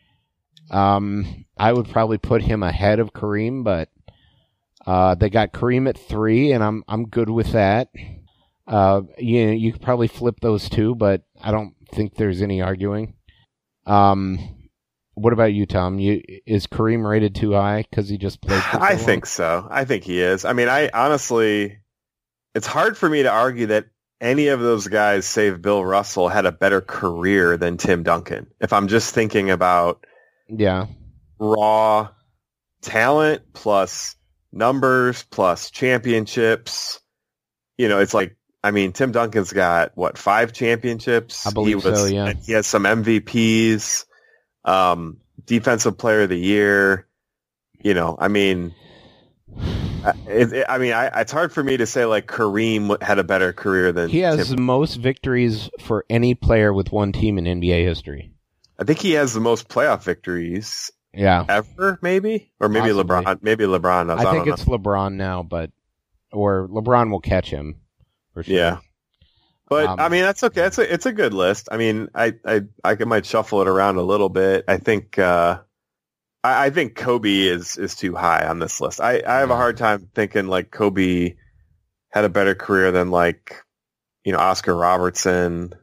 I would probably put him ahead of Kareem, but they got Kareem at 3, and I'm good with that. You could probably flip those two, but I don't think there's any arguing. What about you, Tom? Is Kareem rated too high because he just played for so long? I think so. I think he is. I mean, I honestly, it's hard for me to argue that any of those guys, save Bill Russell, had a better career than Tim Duncan. If I'm just thinking about raw talent plus numbers plus championships, it's like, I mean, Tim Duncan's got, 5 championships? I believe so, yeah. And he has some MVPs, Defensive Player of the Year. I mean, it's hard for me to say, like, Kareem had a better career than He has Tim. the most victories for any player with one team in NBA history. I think he has the most playoff victories Yeah. ever, maybe? Or maybe Possibly. LeBron. Maybe LeBron does. I think don't it's LeBron now, or LeBron will catch him. For sure. Yeah. But I mean, that's okay. It's a good list. I mean, I might shuffle it around a little bit. I think I think Kobe is too high on this list. I have a hard time thinking like Kobe had a better career than like Oscar Robertson.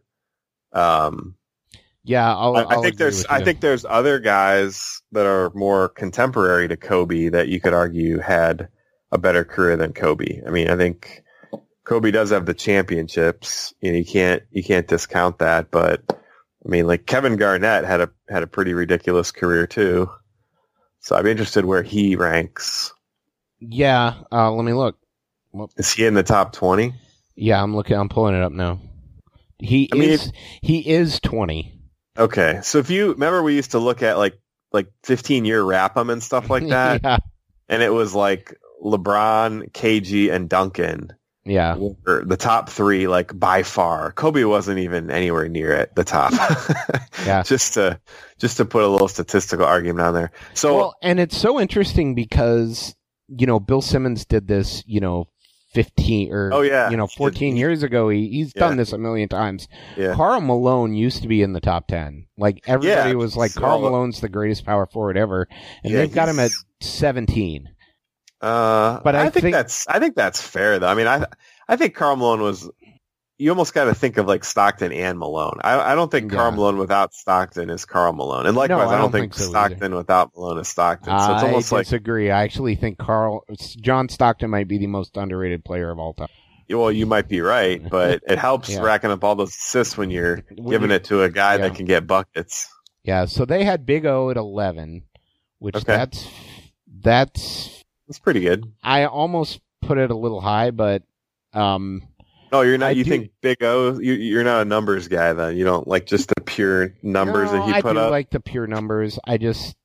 Yeah, I think there's other guys that are more contemporary to Kobe that you could argue had a better career than Kobe. I mean, I think Kobe does have the championships. You can't discount that. But I mean, like Kevin Garnett had a pretty ridiculous career too. So I'd be interested where he ranks. Yeah, let me look. Is he in the top 20? Yeah, I'm pulling it up now. He is 20. Okay, so if you remember, we used to look at like 15-year Rap'em and stuff like that, Yeah. and it was like LeBron, KG, and Duncan. Yeah. Were the top 3, like by far. Kobe wasn't even anywhere near at the top. Yeah. Just to put a little statistical argument on there. So, Well, and it's so interesting because, Bill Simmons did this, 15 or, Oh, yeah. 14 years ago. He's done this a million times. yeah. Karl Malone used to be in the top 10. Like, everybody Yeah, was like, so- Karl Malone's the greatest power forward ever. And Yeah, they've got him at he's- 17. But I think that's fair though. I mean, I think Karl Malone was. You almost got to think of like Stockton and Malone. I don't think Karl Yeah. Malone without Stockton is Karl Malone, and likewise, No, I I don't don't think think so Stockton without Malone is Stockton. So it's almost I like, disagree. I actually think John Stockton might be the most underrated player of all time. well, you might be right, but it helps Yeah. racking up all those assists when you're When giving you- it to a guy Yeah. that can get buckets. Yeah, so they had Big O at 11, which Okay. that's That's pretty good. I almost put it a little high, but No, you're not. I You do- think Big O? You're not a numbers guy then. You don't like just the pure numbers no, that he put I do up. like the pure numbers. I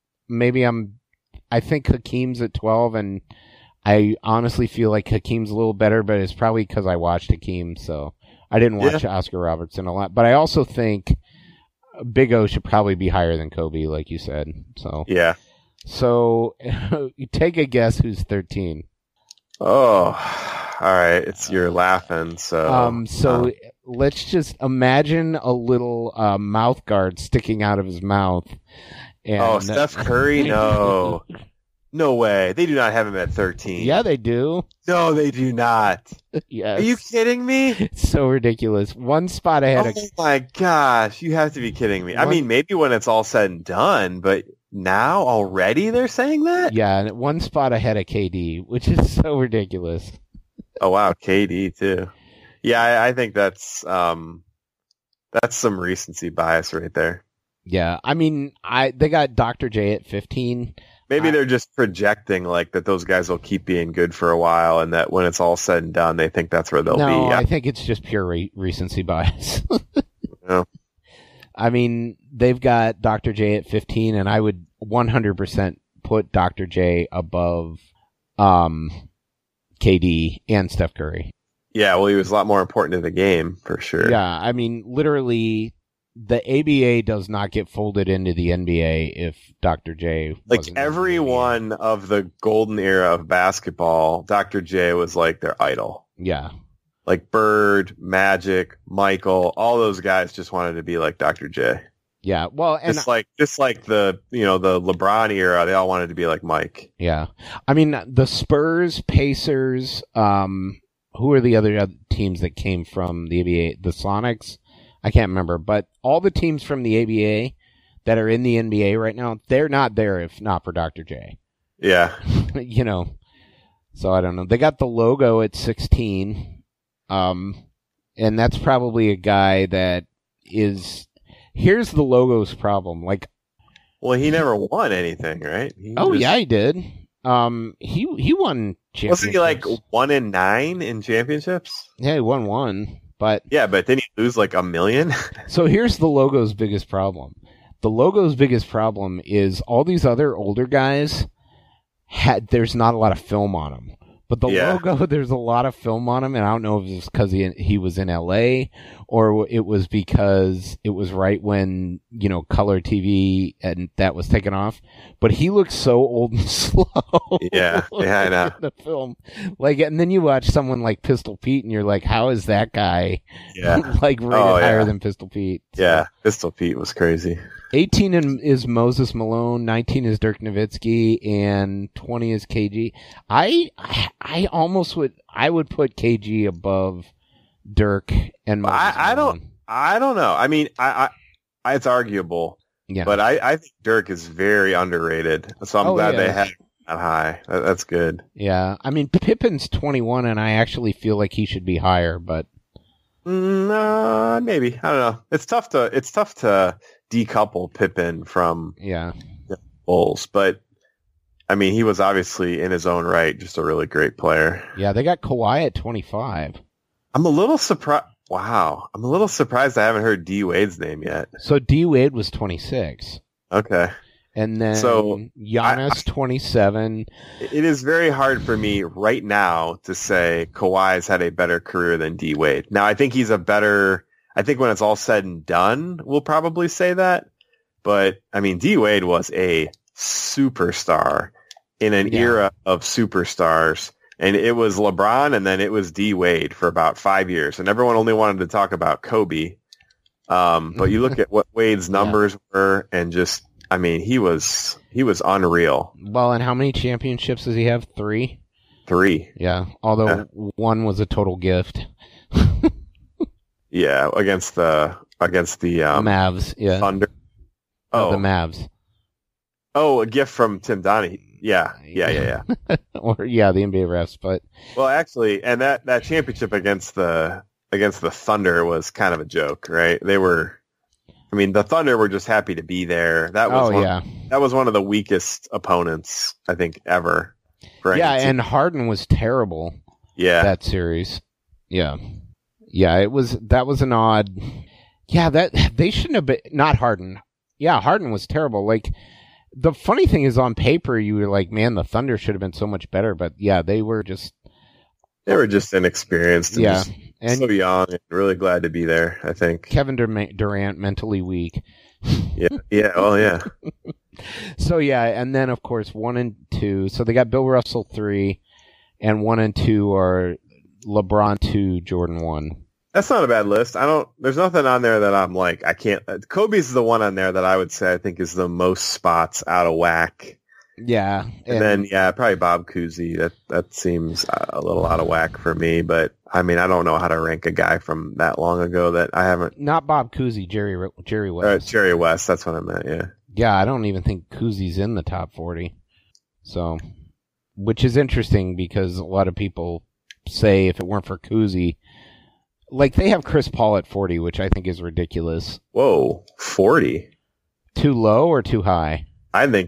think Hakeem's at 12, and I honestly feel like Hakeem's a little better, but it's probably because I watched Hakeem, so I didn't watch Oscar Robertson a lot. But I also think Big O should probably be higher than Kobe, like you said. So Yeah. So, take a guess who's 13. Oh, all right. You're laughing. So, Let's just imagine a little mouth guard sticking out of his mouth. And, Steph Curry? No. No way. They do not have him at 13. Yeah, they do. No, they do not. Yes. Are you kidding me? It's so ridiculous. One spot ahead Oh my gosh. You have to be kidding me. I mean, maybe when it's all said and done, but now already they're saying that? Yeah, and one spot ahead of KD, which is so ridiculous. Oh wow, KD too. Yeah, I think that's some recency bias right there. Yeah, I mean, they got Dr. J at 15. Maybe they're just projecting like that those guys will keep being good for a while, and that when it's all said and done, they think that's where they'll be. No, I think it's just pure recency bias. Yeah. I mean, they've got Dr. J at 15, and I would 100% put Dr. J above KD and Steph Curry. Yeah, well, he was a lot more important to the game, for sure. Yeah, I mean, literally, the ABA does not get folded into the NBA if Dr. J Like wasn't in the every NBA. one of the golden era of basketball, Dr. J was like their idol. Yeah. Like Bird, Magic, Michael, all those guys just wanted to be like Dr. J. Yeah. Well, and Just like the the LeBron era, they all wanted to be like Mike. yeah. I mean, the Spurs, Pacers, who are the other teams that came from the ABA? The Sonics? I can't remember, but all the teams from the ABA that are in the NBA right now, they're not there if not for Dr. J. Yeah. So I don't know. They got the logo at 16. And that's probably a guy that is. Here's the logo's problem. Like, Well, he never won anything, right? yeah, he did. He won championships. Wasn't he like 1-9 in championships? Yeah, he won one, but yeah, but didn't he lose like $1 million? So here's the logo's biggest problem. The logo's biggest problem is all these other older guys there's not a lot of film on them. But the logo, there's a lot of film on him, and I don't know if it's because he was in L.A. or it was because it was right when, color TV and that was taken off. But he looks so old and slow. Yeah, I know. In the film. And then you watch someone like Pistol Pete, and you're like, how is that guy rated higher than Pistol Pete? So, yeah, Pistol Pete was crazy. 18 is Moses Malone, 19 is Dirk Nowitzki, and 20 is KG. I would put KG above Dirk and Moses Malone. I don't know. I mean, I it's arguable. Yeah. But I think Dirk is very underrated. So I'm glad they had him that high. That's good. Yeah. I mean, Pippen's 21, and I actually feel like he should be higher, but maybe. I don't know. It's tough to decouple Pippen from the Bulls, but I mean, he was obviously in his own right just a really great player. Yeah, they got Kawhi at 25. I'm a little surprised. Wow, I'm a little surprised I haven't heard D Wade's name yet. So D Wade was 26. Okay. And then Giannis 27. It is very hard for me right now to say Kawhi's had a better career than D Wade. Now, I think he's I think when it's all said and done, we'll probably say that. But, I mean, D Wade was a superstar in an era of superstars. And it was LeBron, and then it was D Wade for about 5 years. And everyone only wanted to talk about Kobe. But you look at what Wade's numbers were, and just, I mean, he was unreal. Well, and how many championships does he have? 3? 3. Yeah, although one was a total gift. Yeah, against the Mavs, Thunder. Oh, the Mavs. Oh, a gift from Tim Donahue. Yeah. Or the NBA refs, but actually, and that championship against the Thunder was kind of a joke, right? The Thunder were just happy to be there. That was one of the weakest opponents I think ever. And Harden was terrible. Yeah, that series. Yeah. Yeah, that was an odd. Yeah, that they shouldn't have been. Not Harden. Yeah, Harden was terrible. The funny thing is, on paper, you were like, man, the Thunder should have been so much better. But yeah, they were just inexperienced. And so young, and really glad to be there. I think Kevin Durant mentally weak. Yeah. Well, yeah. So and then of course 1 and 2. So they got Bill Russell 3, and 1 and 2 are LeBron 2, Jordan 1. That's not a bad list. There's nothing on there that I'm like, I can't. Kobe's the one on there that I would say I think is the most spots out of whack. Yeah. And then, probably Bob Cousy. That seems a little out of whack for me. But, I mean, I don't know how to rank a guy from that long ago that I haven't. Not Bob Cousy, Jerry West. Jerry West, that's what I meant, yeah. Yeah, I don't even think Cousy's in the top 40. So, which is interesting because a lot of people say if it weren't for Cousy, they have Chris Paul at 40, which I think is ridiculous. Whoa, 40? Too low or too high? I think.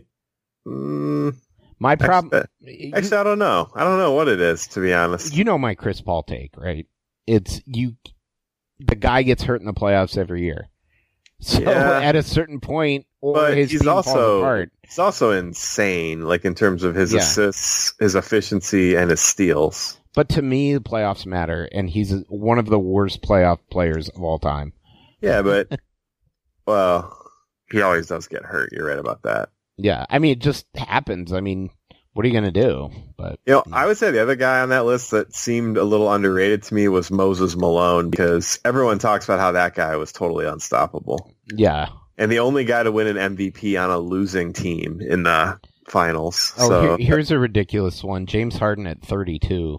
My problem. Actually, I don't know. I don't know what it is, to be honest. You know my Chris Paul take, right? It's the guy gets hurt in the playoffs every year. So at a certain point, his team falls apart. He's also insane, in terms of his assists, his efficiency, and his steals. But to me, the playoffs matter, and he's one of the worst playoff players of all time. Yeah, but, he always does get hurt. You're right about that. Yeah, I mean, it just happens. I mean, what are you going to do? But I would say the other guy on that list that seemed a little underrated to me was Moses Malone, because everyone talks about how that guy was totally unstoppable. Yeah. And the only guy to win an MVP on a losing team in the finals. Here's a ridiculous one. James Harden at 32.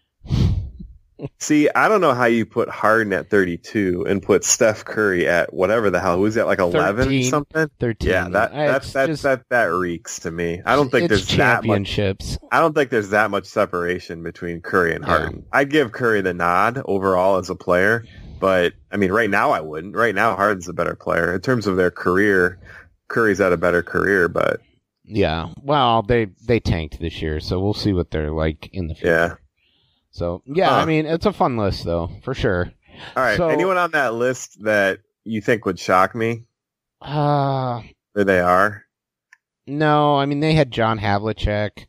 See, I don't know how you put Harden at 32 and put Steph Curry at whatever the hell. Who's at 11 or something? 13. Yeah, that reeks to me. I don't think there's championships. that much. I don't think there's that much separation between Curry and Harden. I'd give Curry the nod overall as a player, but I mean, right now I wouldn't. Right now, Harden's a better player in terms of their career. Curry's had a better career, but Yeah. Well, they tanked this year, so we'll see what they're like in the future. Yeah. So, yeah, I mean, it's a fun list, though, for sure. All right. So, anyone on that list that you think would shock me? There they are. No, I mean, they had John Havlicek,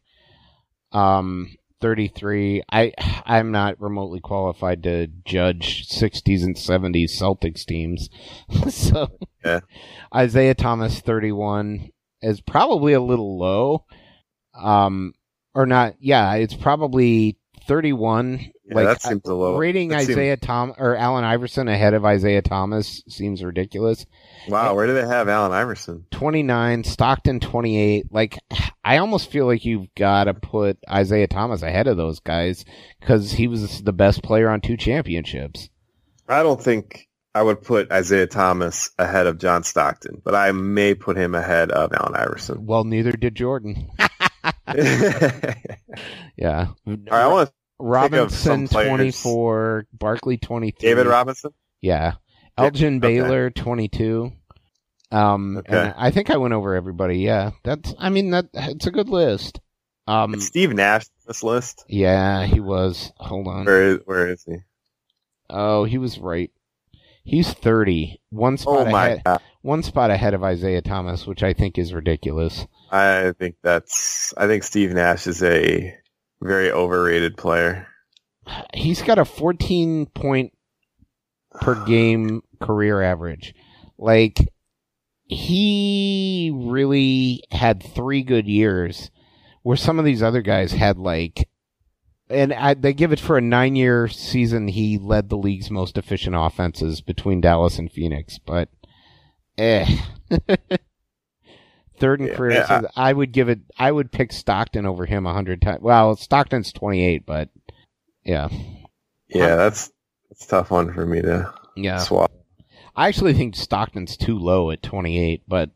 33. I'm not remotely qualified to judge 60s and 70s Celtics teams. So, yeah. Isaiah Thomas, 31, is probably a little low. Or not. Yeah, it's probably 31. Yeah, that seems a little. Rating or Allen Iverson ahead of Isaiah Thomas seems ridiculous. Wow, where do they have Allen Iverson? 29, Stockton 28. Like, I almost feel like you've got to put Isaiah Thomas ahead of those guys because he was the best player on 2 championships. I don't think I would put Isaiah Thomas ahead of John Stockton, but I may put him ahead of Allen Iverson. Well, neither did Jordan. Yeah. All right, I want to Robinson 24, Barkley 23. David Robinson? Yeah. Elgin Baylor 22. Okay. And I think I went over everybody. Yeah. It's a good list. Is Steve Nash on this list? Yeah, he was. Hold on. Where is he? Oh, he was right. He's 30. One spot ahead of Isaiah Thomas, which I think is ridiculous. I think Steve Nash is a very overrated player. He's got a 14 point per game career average. Like, he really had 3 good years where some of these other guys had they give it for a 9-year season. He led the league's most efficient offenses between Dallas and Phoenix, but third in career. So I would pick Stockton over him 100 times. Well, Stockton's 28, but yeah. Yeah, that's a tough one for me to swallow. I actually think Stockton's too low at 28, but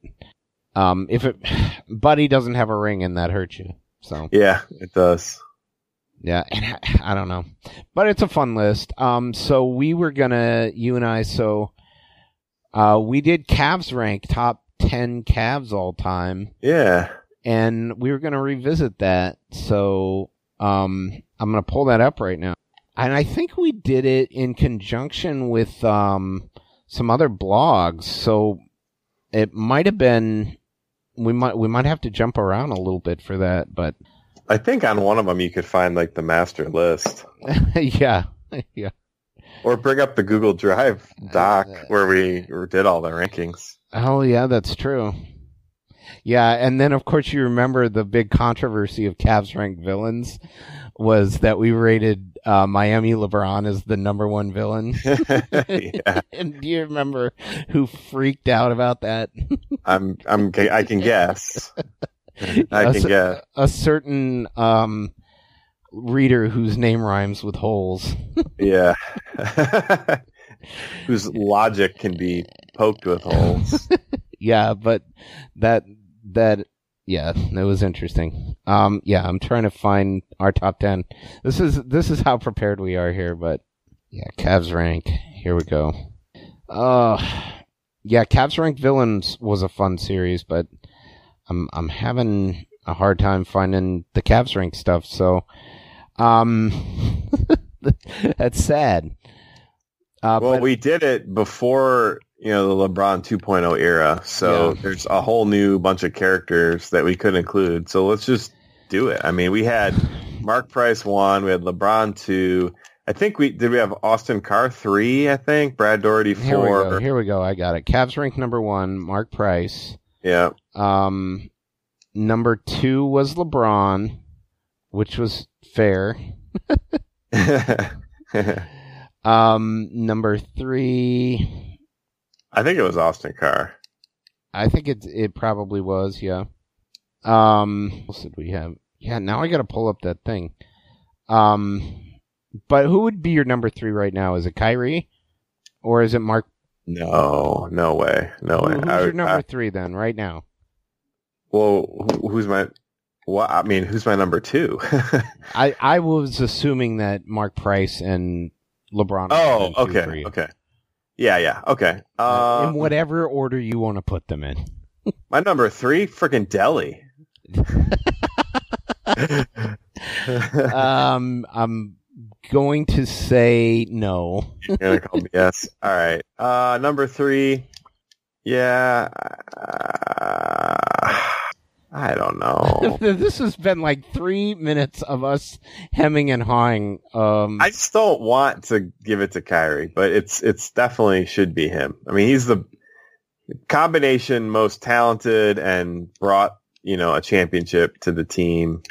Buddy doesn't have a ring and that hurts you. So yeah, it does. Yeah, and I don't know, but it's a fun list. So we were you and I, we did Cavs rank top 10 Cavs all time. Yeah. And we were going to revisit that. So, I'm going to pull that up right now. And I think we did it in conjunction with, some other blogs. So it might have been, we might have to jump around a little bit for that, but I think on one of them you could find the master list. Yeah. Yeah. Or bring up the Google Drive doc where we did all the rankings. Oh, yeah, that's true. Yeah, and then, of course, you remember the big controversy of Cavs ranked villains was that we rated Miami LeBron as the number 1 villain. Yeah. And do you remember who freaked out about that? I can guess. I can guess. A certain reader whose name rhymes with holes. Yeah. Whose logic can be poked with holes. Yeah, but that was interesting. Yeah, I'm trying to find our top 10. This is how prepared we are here, but yeah, Cavs rank. Here we go. Yeah, Cavs ranked villains was a fun series, but I'm having a hard time finding the Cavs rank stuff, so that's sad. Well, we did it before, the LeBron 2.0 era, so there's a whole new bunch of characters that we could include. So let's just do it. I mean, we had Mark Price 1, we had LeBron 2. I think we have Austin Carr 3, I think, Brad Daugherty 4. Here we go. I got it. Cavs ranked number 1, Mark Price. Yeah. Number 2 was LeBron, which was fair. Number 3, I think it was Austin Carr. I think it probably was, yeah. What else did we have? Yeah, now I gotta pull up that thing. But who would be your number 3 right now? Is it Kyrie? Or is it Mark? No way. Who's your number 3 then, right now? Well, who's my number 2? I was assuming that Mark Price and LeBron. Oh, okay. Yeah, okay. In whatever order you want to put them in. My number 3, freaking Delly. I'm going to say no. You're gonna call BS. All right. Number 3. Yeah. I don't know. This has been like 3 minutes of us hemming and hawing. I just don't want to give it to Kyrie, but it's definitely should be him. I mean, he's the combination most talented and brought, a championship to the team.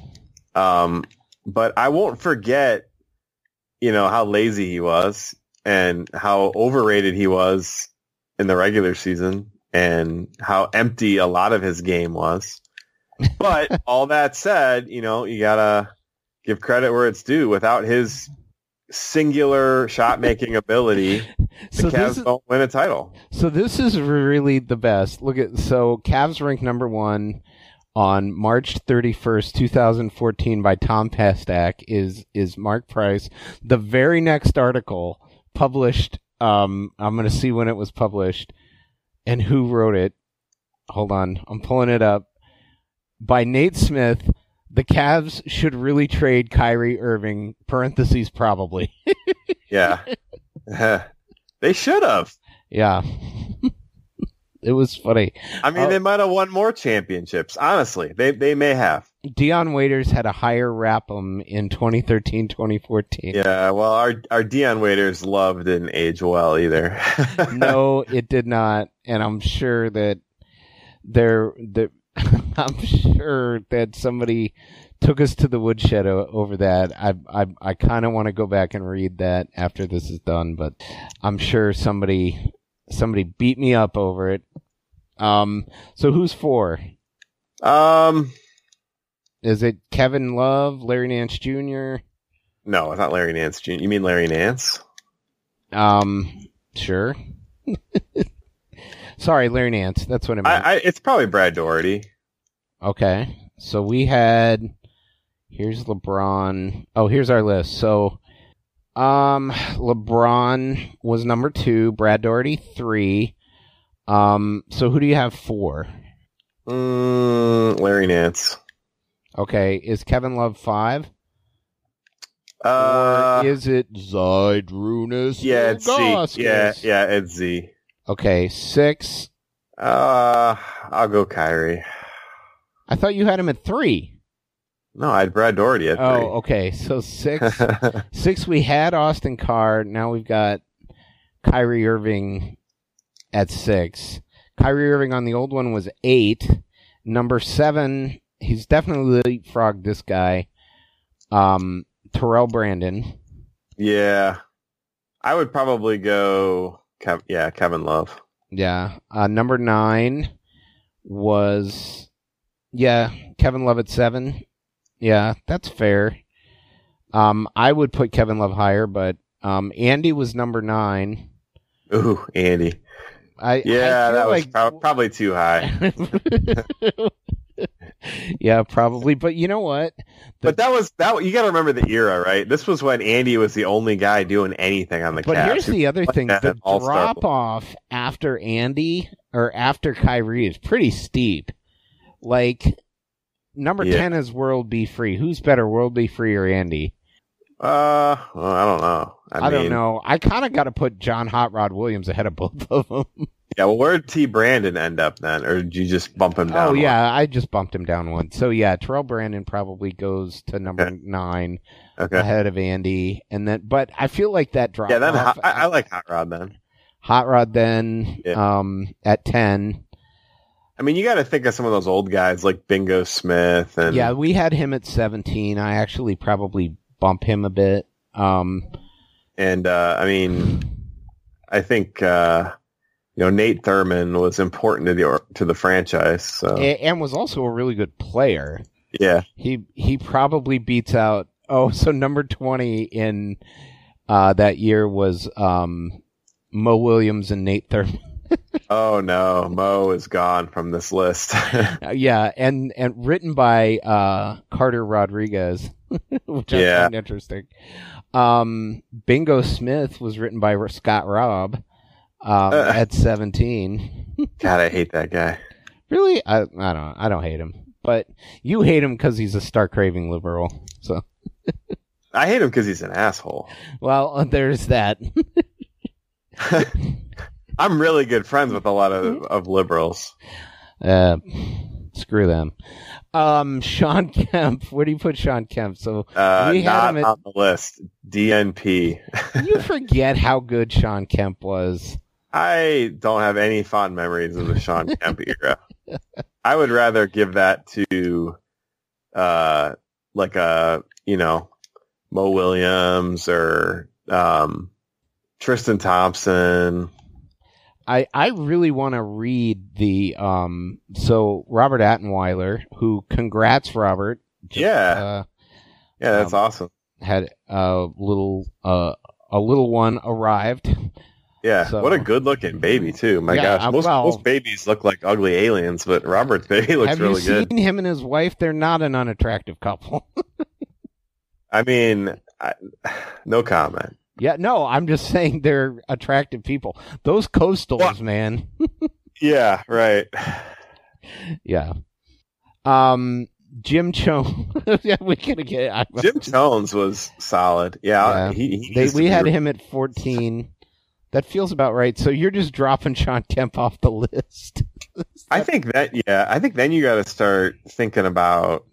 But I won't forget, how lazy he was and how overrated he was in the regular season and how empty a lot of his game was. But all that said, you gotta give credit where it's due. Without his singular shot-making ability, the Cavs don't win a title. So this is really the best. Cavs ranked number 1 on March 31st, 2014 by Tom Pastak is Mark Price. The very next article published, I'm going to see when it was published and who wrote it. Hold on, I'm pulling it up. By Nate Smith, the Cavs should really trade Kyrie Irving, parentheses probably. Yeah. They should have. Yeah. It was funny. I mean, they might have won more championships. Honestly, they may have. Dion Waiters had a higher RAPM in 2013-2014. Yeah, well, our Dion Waiters love didn't age well either. No, it did not, and I'm sure that I'm sure that somebody took us to the woodshed over that. I kind of want to go back and read that after this is done, but I'm sure somebody beat me up over it. So who's 4? Is it Kevin Love, Larry Nance Jr.? No, it's not Larry Nance Jr. You mean Larry Nance? Sure. Sorry, Larry Nance. That's what I meant. It's probably Brad Daugherty. Okay. So we had... Here's LeBron. Oh, here's our list. So, LeBron was number 2. Brad Daugherty 3. So who do you have 4? Larry Nance. Okay. Is Kevin Love 5? Or is it Zydrunas? Yeah, it's Z. Yeah, it's Z. Okay. 6. I'll go Kyrie. I thought you had him at 3. No, I had Brad Daugherty at 3. Oh, okay. So 6. 6, we had Austin Carr. Now we've got Kyrie Irving at 6. Kyrie Irving on the old one was 8. Number 7, he's definitely leapfrogged this guy. Terrell Brandon. Yeah. I would probably go, Kevin Love. Yeah. Number 9 was, Kevin Love at 7. Yeah, that's fair. I would put Kevin Love higher, but Andy was number 9. Ooh, Andy. That was probably too high. Yeah, probably. But you know what? But that you got to remember the era, right? This was when Andy was the only guy doing anything on the Cavs. But here's the other thing: the drop off after Andy or after Kyrie is pretty steep. Like. Number 10 is World Be Free. Who's better, World Be Free or Andy? Well, I don't know. I don't know. I kind of got to put John Hot Rod Williams ahead of both of them. Yeah, well, where'd T. Brandon end up then? Or did you just bump him down? Oh, yeah, I just bumped him down 1. So, yeah, Terrell Brandon probably goes to number 9 ahead of Andy. But I feel like that drop off. Then I like Hot Rod then. Hot Rod then at 10. I mean, you got to think of some of those old guys like Bingo Smith. Yeah, we had him at 17. I actually probably bump him a bit. I mean, I think Nate Thurman was important to the franchise, so. And was also a really good player. Yeah, he probably beats out. Oh, so number 20 in that year was Mo Williams and Nate Thurman. Oh no, Mo is gone from this list. Yeah, and written by Carter Rodriguez, which I find interesting. Bingo Smith was written by Scott Robb at 17. God, I hate that guy. Really? I don't hate him. but you hate him because he's a star craving liberal. So I hate him because he's an asshole. Well, there's that. I'm really good friends with a lot of liberals. Screw them. Sean Kemp. Where do you put Sean Kemp? So we had not him on the list. DNP. You forget how good Sean Kemp was. I don't have any fond memories of the Sean Kemp era. I would rather give that to, like a, Mo Williams or Tristan Thompson. I really want to read the so Robert Attenweiler, who, congrats Robert. Yeah, that's awesome. Had a little one arrived. Yeah, so, what a good looking baby too. My gosh, most babies look like ugly aliens, but Robert's baby looks really good. Have you seen him and his wife? They're not an unattractive couple. I mean, no comment. Yeah, no, I'm just saying they're attractive people. Those coastals, man. Yeah, right. Yeah. Jim Jones. Yeah, we could get. Jim Jones was solid. Yeah, we had him at 14. That feels about right. So you're just dropping Sean Kemp off the list. I think then you got to start thinking about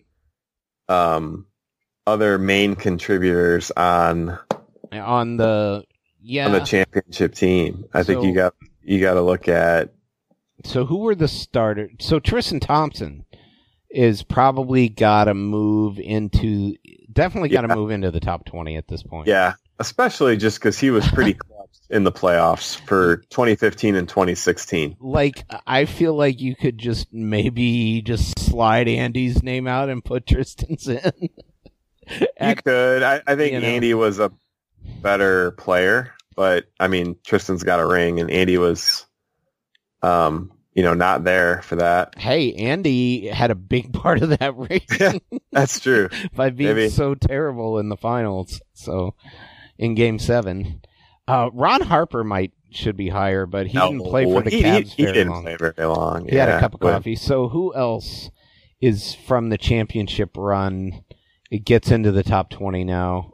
other main contributors on the championship team. I think you got to look at. So who were the starters? So Tristan Thompson is probably got to move into the top 20 at this point. Yeah, especially just because he was pretty clutch in the playoffs for 2015 and 2016. Like, I feel like you could just maybe just slide Andy's name out and put Tristan's in. You could. I think Andy was a better player, but I mean, Tristan's got a ring, and Andy was, not there for that. Hey, Andy had a big part of that ring. Yeah, that's true. By being so terrible in the finals. So, in Game 7, Ron Harper should be higher, but he didn't play for the Cavs he didn't play very long. He had a cup of coffee. So, who else is from the championship run? It gets into the top 20 now.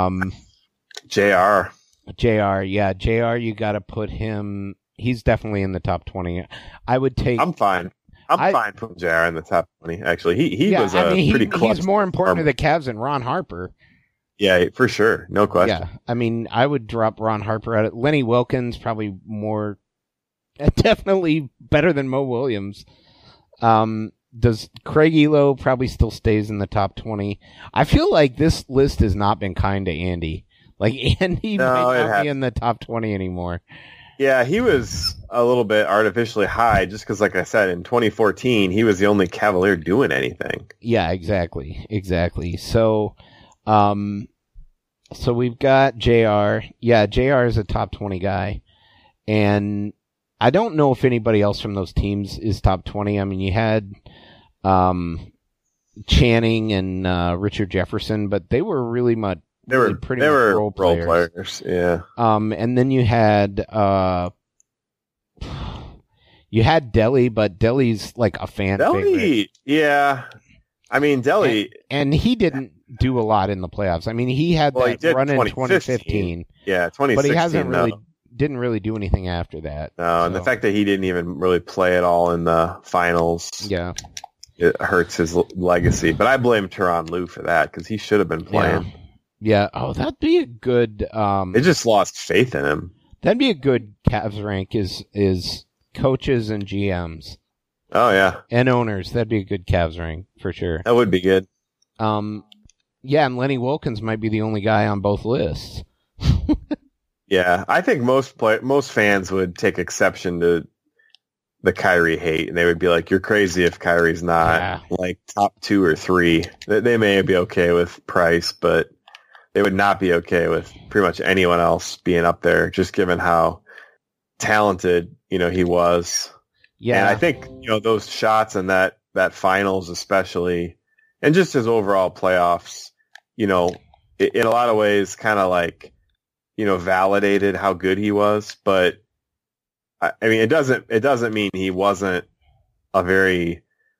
JR. Yeah. JR, you got to put him. He's definitely in the top 20. I would take. I'm fine. I'm fine putting JR in the top 20. Actually, he was pretty close. He's more important to the Cavs than Ron Harper. Yeah, for sure. No question. Yeah. I mean, I would drop Ron Harper at it. Lenny Wilkins, probably more. Definitely better than Mo Williams. Does Craig Elo probably still stays in the top 20? I feel like this list has not been kind to Andy. Like, Andy might not be in the top 20 anymore. Yeah, he was a little bit artificially high just because, like I said, in 2014, he was the only Cavalier doing anything. Yeah, exactly. So, so we've got JR. Yeah, JR is a top 20 guy. And I don't know if anybody else from those teams is top 20. I mean, you had Channing and Richard Jefferson, but they were really much they were role players. Yeah. And then you had Delly, but Delly's like a fan favorite. Yeah. I mean, Delly, and he didn't do a lot in the playoffs. I mean, he had that run in 2015. Yeah, 2016. But he didn't really do anything after that. No, and the fact that he didn't even really play at all in the finals. Yeah. It hurts his legacy. But I blame Tyronn Lue for that because he should have been playing. Yeah. Oh, that'd be a good. They just lost faith in him. That'd be a good Cavs rank. Is coaches and GMs. Oh yeah. And owners. That'd be a good Cavs rank for sure. That would be good. Yeah, and Lenny Wilkins might be the only guy on both lists. Yeah, I think most fans would take exception to the Kyrie hate, and they would be like, "You're crazy if Kyrie's not like top 2 or 3." They may be okay with Price, but they would not be okay with pretty much anyone else being up there, just given how talented he was. Yeah, and I think those shots and that finals especially, and just his overall playoffs, in a lot of ways, kind of like validated how good he was. But I mean, it doesn't mean he wasn't a very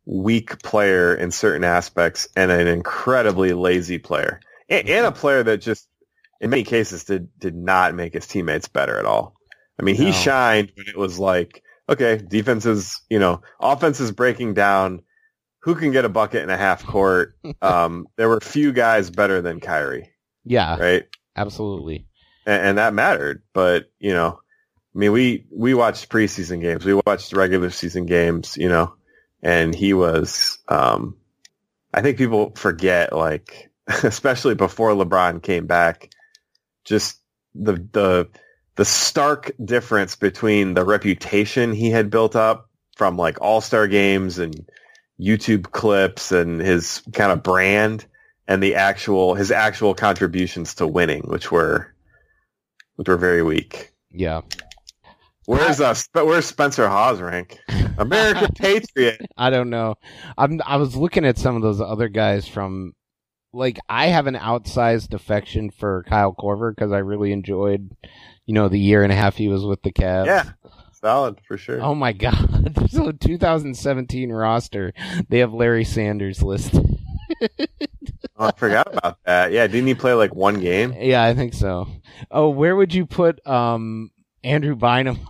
weak player in certain aspects and an incredibly lazy player. And a player that just, in many cases, did not make his teammates better at all. I mean, he shined when it was like, okay, offense is breaking down. Who can get a bucket in a half court? There were few guys better than Kyrie. Yeah. Right? Absolutely. And that mattered. But, I mean, we watched preseason games. We watched regular season games, and he was, I think people forget, like, especially before LeBron came back, just the stark difference between the reputation he had built up from like All-Star games and YouTube clips and his kind of brand and his actual contributions to winning, which were very weak. Yeah. Where's Spencer Hawes rank? American Patriot. I don't know. I was looking at some of those other guys from, like, I have an outsized affection for Kyle Korver because I really enjoyed, the year and a half he was with the Cavs. Yeah, solid for sure. Oh my God! So 2017 roster, they have Larry Sanders listed. Oh, I forgot about that. Yeah, didn't he play like one game? Yeah, I think so. Oh, where would you put Andrew Bynum?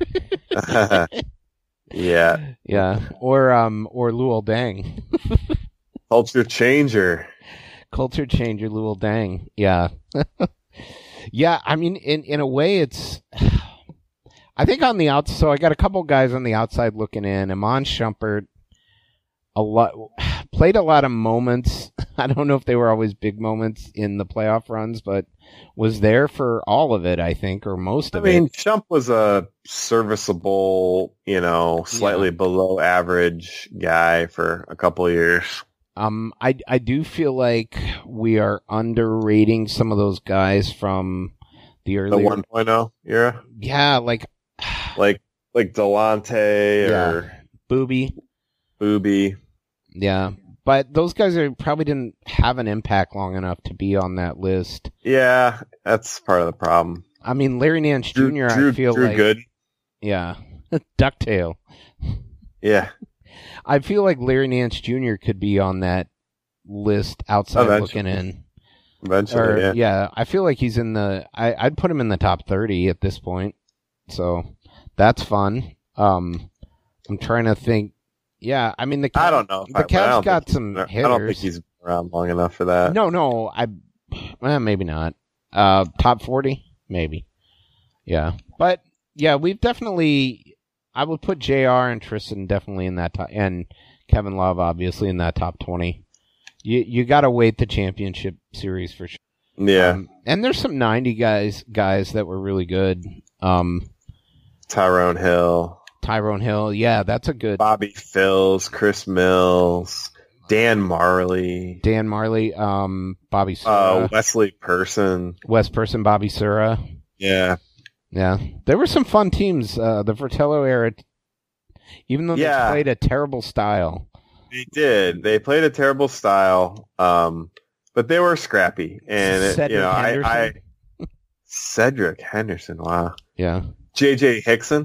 Yeah. Yeah. Or Luol Deng. Culture changer, Luol Deng. Yeah. Yeah, I mean, in a way, it's. I think on the outside, so I got a couple guys on the outside looking in. Iman Shumpert, played a lot of moments. I don't know if they were always big moments in the playoff runs, but was there for all of it, I think, or most of it. I mean, Shump was a serviceable, slightly below average guy for a couple of years. I do feel like we are underrating some of those guys from the earlier... The 1.0 era? Yeah, like Delonte or... Booby. Yeah, but those guys probably didn't have an impact long enough to be on that list. Yeah, that's part of the problem. I mean, Larry Nance Jr., I feel Drew like... Good. Yeah. Ducktail. Yeah. I feel like Larry Nance Jr. could be on that list outside looking in. Eventually, yeah. I feel like he's in the... I'd put him in the top 30 at this point. So, that's fun. I'm trying to think... Yeah, I mean, I don't know. The Cavs got some hitters. I don't think he's been around long enough for that. No. Maybe not. Top 40? Maybe. Yeah. But, yeah, we've definitely... I would put JR and Tristan definitely in that top... And Kevin Love, obviously, in that top 20. You got to wait the championship series for sure. Yeah. And there's some 90 guys that were really good. Tyrone Hill, yeah, that's a good... Bobby Phills, Chris Mills, Dan Marley, Bobby Sura. Wesley Person. Bobby Sura. Yeah. Yeah. There were some fun teams, the Fratello era, even though they played a terrible style. They did. They played a terrible style, but they were scrappy. And, Cedric Henderson, wow. Yeah. J.J. Hickson?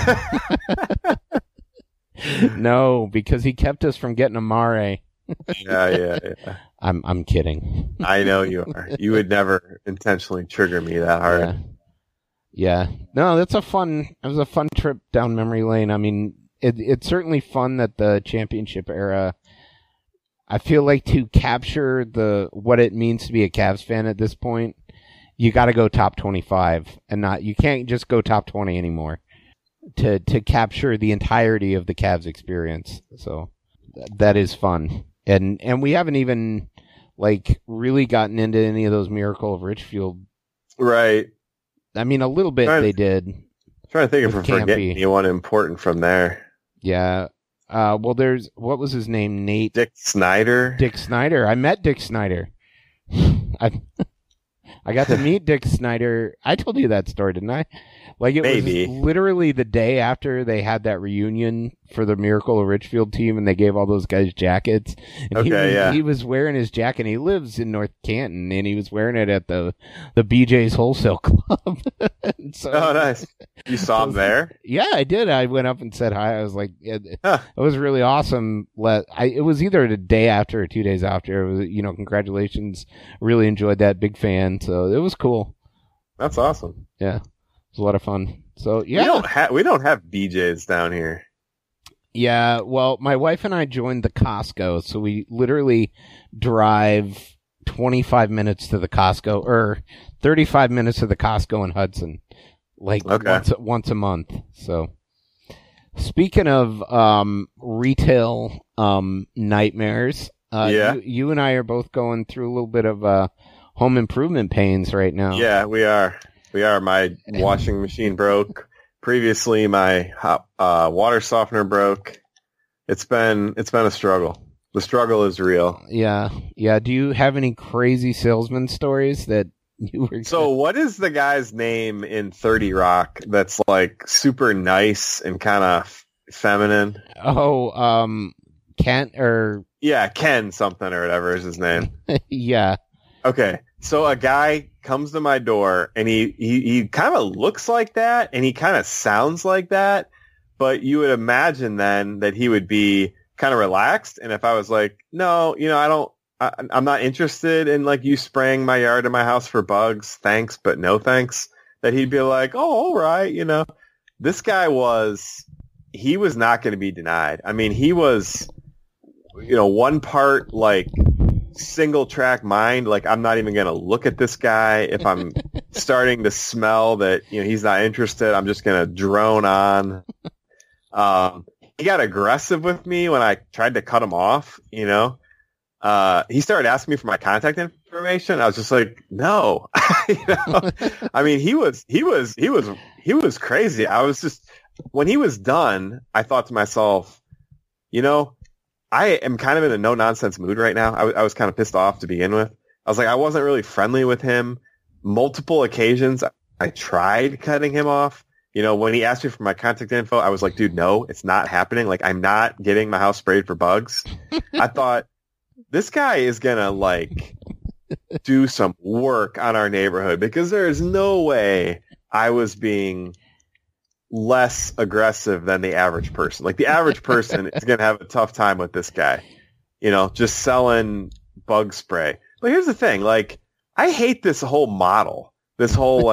No, because he kept us from getting Amare. Yeah. I'm kidding. I know you are. You would never intentionally trigger me that hard. Yeah. No, it was a fun trip down memory lane. I mean, it's certainly fun that the championship era, I feel like to capture what it means to be a Cavs fan at this point, you got to go top 25 and you can't just go top 20 anymore to capture the entirety of the Cavs experience. So that is fun. And we haven't even really gotten into any of those Miracle of Richfield. Right. I mean, a little bit they did. I'm trying to think if we're forgetting anyone important from there. Yeah. Well, what was his name? Dick Snyder. I met Dick Snyder. I got to meet Dick Snyder. I told you that story, didn't I? Like, it Maybe. was literally the day after they had that reunion for the Miracle of Richfield team, and they gave all those guys jackets. And he was wearing his jacket. He lives in North Canton, and he was wearing it at the BJ's Wholesale Club. So, oh, nice. You saw him there? Yeah, I did. I went up and said hi. I was like, it was really awesome. It was either the day after or 2 days after. It was, congratulations. Really enjoyed that. Big fan. So it was cool. That's awesome. Yeah. It was a lot of fun. So, yeah. We don't have BJ's down here. Yeah, well, my wife and I joined the Costco, so we literally drive 25 minutes to the Costco, or 35 minutes to the Costco in Hudson, once a month. So, speaking of retail nightmares, you and I are both going through a little bit of home improvement pains right now. Yeah, we are. My washing machine broke. Previously, my water softener broke. It's been a struggle. The struggle is real. Yeah. Do you have any crazy salesman stories that you were? So, what is the guy's name in 30 Rock that's like super nice and kind of feminine? Oh, Ken Ken something or whatever is his name. Yeah. Okay. So a guy comes to my door, and he kind of looks like that, and he kind of sounds like that, but you would imagine then that he would be kind of relaxed. And if I was like, no, I'm not interested in like you spraying my yard and my house for bugs, thanks, but no thanks, that he'd be like, oh, all right, This guy he was not going to be denied. I mean, he was, one part like single track mind, like I'm not even going to look at this guy. If I'm starting to smell that he's not interested, I'm just going to drone on. He got aggressive with me when I tried to cut him off. He started asking me for my contact information. I was just like, no. I mean, he was crazy. I was just, when he was done, I thought to myself, I am kind of in a no-nonsense mood right now. I was kind of pissed off to begin with. I was like, I wasn't really friendly with him. Multiple occasions, I tried cutting him off. When he asked me for my contact info, I was like, dude, no, it's not happening. Like, I'm not getting my house sprayed for bugs. I thought, this guy is going to, do some work on our neighborhood, because there is no way I was being less aggressive than the average person. Like, the average person is going to have a tough time with this guy, just selling bug spray. But here's the thing, like, I hate this whole model, this whole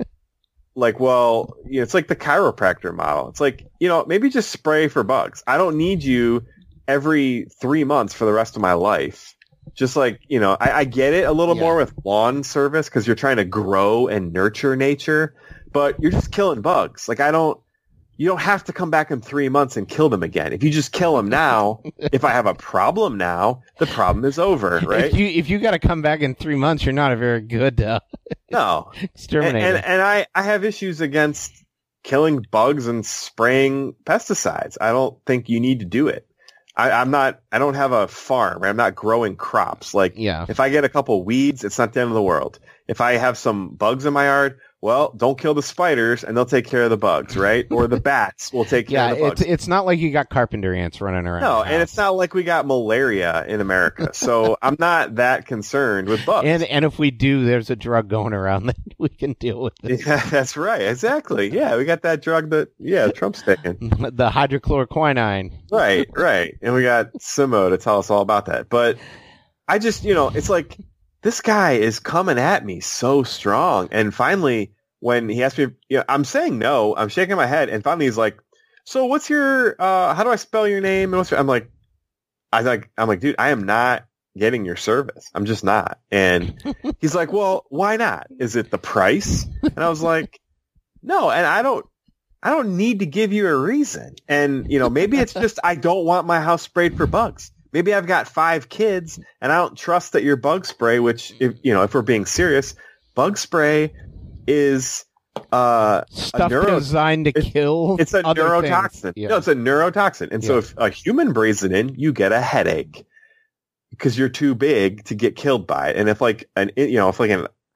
it's like the chiropractor model. It's like, maybe just spray for bugs. I don't need you every 3 months for the rest of my life. Just like, I get it a little more with lawn service, because you're trying to grow and nurture nature, but you're just killing bugs. Like, you don't have to come back in 3 months and kill them again. If you just kill them now, if I have a problem now, the problem is over, right? If you got to come back in 3 months, you're not a very good exterminator. And I have issues against killing bugs and spraying pesticides. I don't think you need to do it. I don't have a farm. I'm not growing crops. Like, if I get a couple weeds, it's not the end of the world. If I have some bugs in my yard, well, don't kill the spiders, and they'll take care of the bugs, right? Or the bats will take care of the bugs. It's not like you got carpenter ants running around. No, and it's not like we got malaria in America. So I'm not that concerned with bugs. And if we do, there's a drug going around that we can deal with it. Yeah, that's right. Exactly. Yeah, we got that drug that, Trump's taking. The hydrochloroquine. Right. And we got Simo to tell us all about that. But I just, it's like, this guy is coming at me so strong. And finally, when he asked me, I'm saying no, I'm shaking my head. And finally he's like, so what's your, how do I spell your name? And I'm like, dude, I am not getting your service. I'm just not. And he's like, well, why not? Is it the price? And I was like, no. And I don't need to give you a reason. And, maybe it's just, I don't want my house sprayed for bugs. Maybe I've got 5 kids, and I don't trust that your bug spray, which, if we're being serious, bug spray is stuff designed to kill. It's a neurotoxin. Yeah. No, it's a neurotoxin. And so if a human breathes it in, you get a headache because you're too big to get killed by it. And if like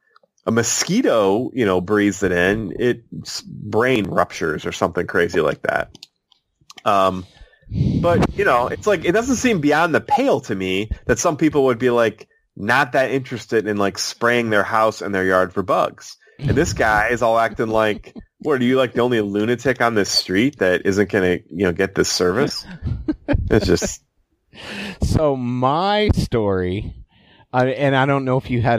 a mosquito, breathes it in, its brain ruptures or something crazy like that. But, it's like, it doesn't seem beyond the pale to me that some people would be like not that interested in like spraying their house and their yard for bugs. And this guy is all acting like, what, are you like the only lunatic on this street that isn't going to, get this service? It's just. So my story, and I don't know if you had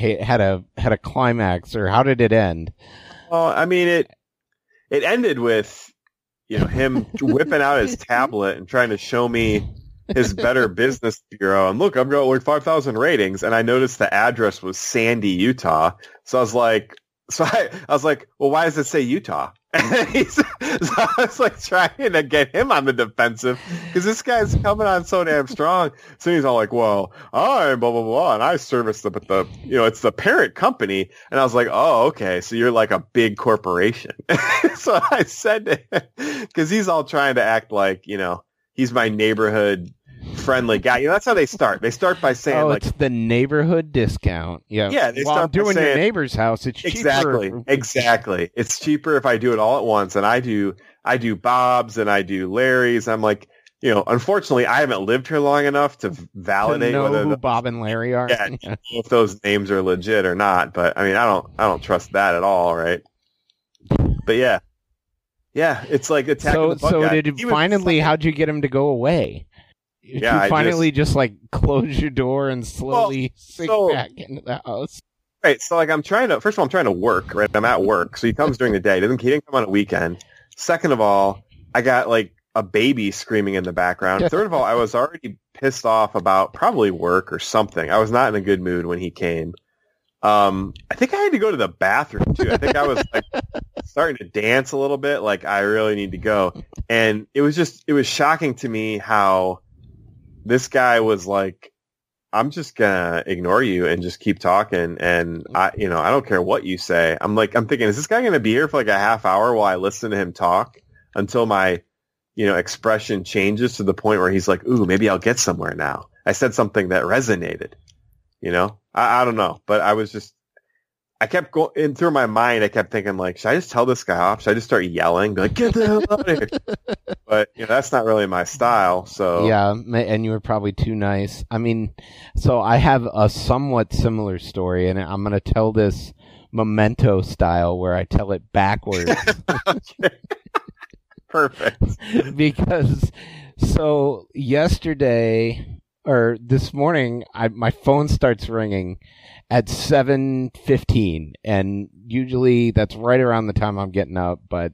a climax or how did it end? Well, I mean, it ended with, him whipping out his tablet and trying to show me his Better Business Bureau. And look, I've got like 5,000 ratings. And I noticed the address was Sandy, Utah. So I was like, well, why does it say Utah? So I was like trying to get him on the defensive because this guy's coming on so damn strong. So he's all like, well, I'm blah, blah, blah. And I service it's the parent company. And I was like, oh, okay. So you're like a big corporation. So I said to him, because he's all trying to act like, he's my neighborhood friendly guy. That's how they start. They start by saying, it's the neighborhood discount. Yeah. Yeah. They start doing saying, your neighbor's house. It's cheaper. Exactly. It's cheaper if I do it all at once. And I do Bob's and I do Larry's. I'm like, unfortunately, I haven't lived here long enough to validate whether who Bob and Larry are. Yeah, if those names are legit or not. But I mean, I don't trust that at all. Right. But yeah. Yeah. It's like attacking the bug guy. How'd you get him to go away? Yeah, you finally just like close your door and slowly sink back into the house. Right. So like I'm trying to work, right? I'm at work. So he comes during the day. He didn't come on a weekend. Second of all, I got like a baby screaming in the background. Third of all, I was already pissed off about probably work or something. I was not in a good mood when he came. I think I had to go to the bathroom too. I think I was like starting to dance a little bit. Like I really need to go. And it was shocking to me how this guy was like, I'm just gonna ignore you and just keep talking, and I don't care what you say. I'm thinking, is this guy gonna be here for like a half hour while I listen to him talk until my, expression changes to the point where he's like, ooh, maybe I'll get somewhere now. I said something that resonated, I don't know, but I kept going through my mind. I kept thinking like, should I just tell this guy off? Should I just start yelling? Be like, get the hell out of here. But that's not really my style. So yeah. And you were probably too nice. I mean, so I have a somewhat similar story, and I'm going to tell this Memento style where I tell it backwards. Okay. Perfect. Because so yesterday or this morning, my phone starts ringing at 7:15, and usually that's right around the time I'm getting up, but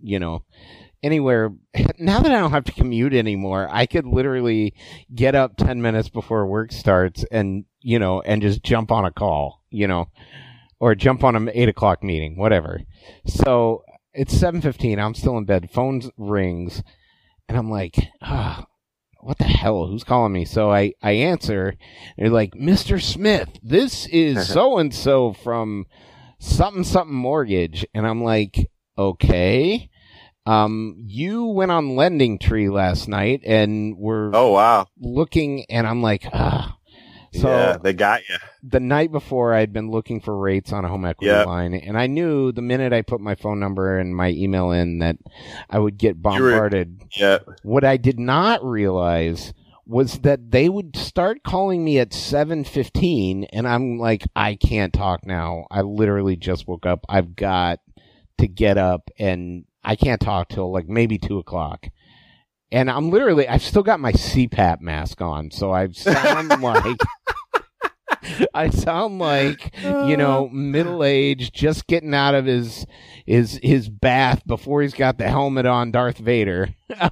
anywhere now that I don't have to commute anymore, I could literally get up 10 minutes before work starts and just jump on a call, or jump on an 8:00 meeting, whatever. So it's 7:15, I'm still in bed, phone rings, and I'm like, what the hell? Who's calling me? So I answer. They're like, Mr. Smith, this is so-and-so from something mortgage. And I'm like, okay. You went on Lending Tree last night and were looking, and I'm like, So yeah, they got you. The night before, I'd been looking for rates on a home equity line, and I knew the minute I put my phone number and my email in that I would get bombarded. What I did not realize was that they would start calling me at 7:15, and I'm like, I can't talk now. I literally just woke up. I've got to get up, and I can't talk till like maybe 2:00. And I've still got my CPAP mask on, so I sound like, middle-aged, just getting out of his bath before he's got the helmet on, Darth Vader.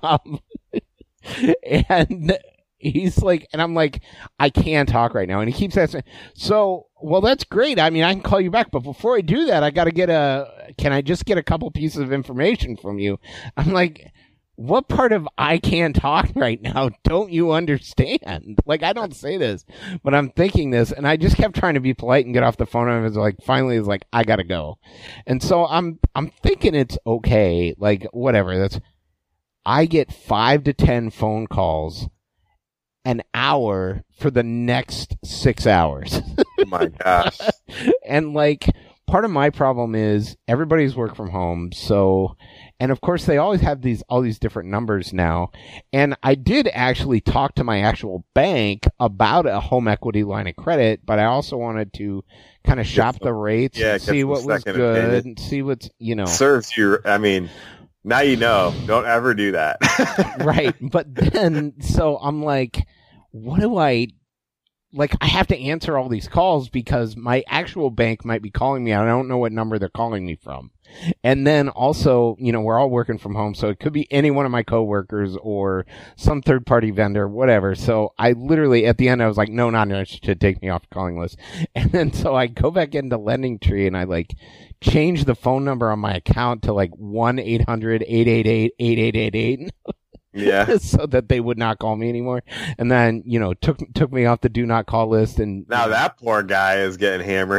And he's like, and I'm like, I can't talk right now. And he keeps asking, well, that's great. I mean, I can call you back, but before I do that, I got to can I just get a couple pieces of information from you? I'm like, what part of I can't talk right now don't you understand? Like, I don't say this, but I'm thinking this, and I just kept trying to be polite and get off the phone, and it was like, finally, it's like, I gotta go. And so I'm thinking it's okay, like, whatever. I get 5 to 10 phone calls an hour for the next 6 hours. Oh my gosh. And like, part of my problem is everybody's work from home. So, and of course they always have all these different numbers now. And I did actually talk to my actual bank about a home equity line of credit, but I also wanted to kind of shop the rates and see what was good and see what's, serves you. I mean, now you know, don't ever do that. Right. But then, so I'm like, what do I have to answer all these calls because my actual bank might be calling me. I don't know what number they're calling me from. And then also, we're all working from home. So it could be any one of my coworkers or some third party vendor, whatever. So I literally at the end, I was like, no, not interested. Take me off the calling list. And then so I go back into LendingTree and I change the phone number on my account to 1-800-888-8888. Yeah. So that they would not call me anymore. And then, took me off the do not call list. And now that poor guy is getting hammered.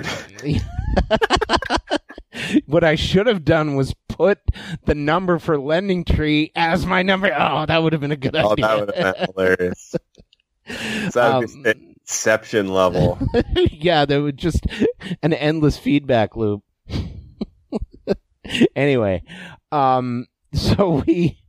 What I should have done was put the number for LendingTree as my number. Oh, that would have been a good idea. That would have been hilarious. So inception level. Yeah, there was just an endless feedback loop. Anyway, so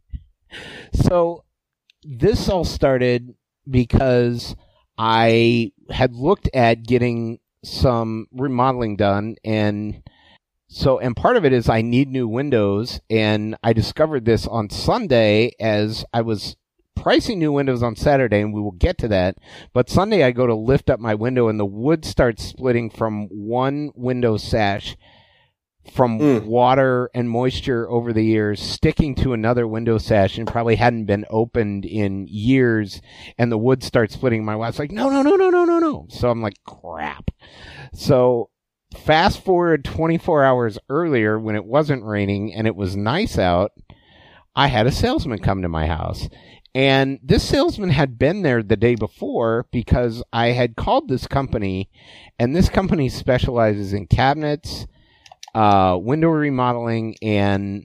this all started because I had looked at getting some remodeling done, and part of it is I need new windows, and I discovered this on Sunday as I was pricing new windows on Saturday, and we will get to that. But Sunday I go to lift up my window, and the wood starts splitting from one window sash from water and moisture over the years, sticking to another window sash, and probably hadn't been opened in years, and the wood starts splitting. My wife's like, no. So I'm like, crap. So fast forward 24 hours earlier when it wasn't raining and it was nice out, I had a salesman come to my house. And this salesman had been there the day before because I had called this company, and this company specializes in cabinets, window remodeling, and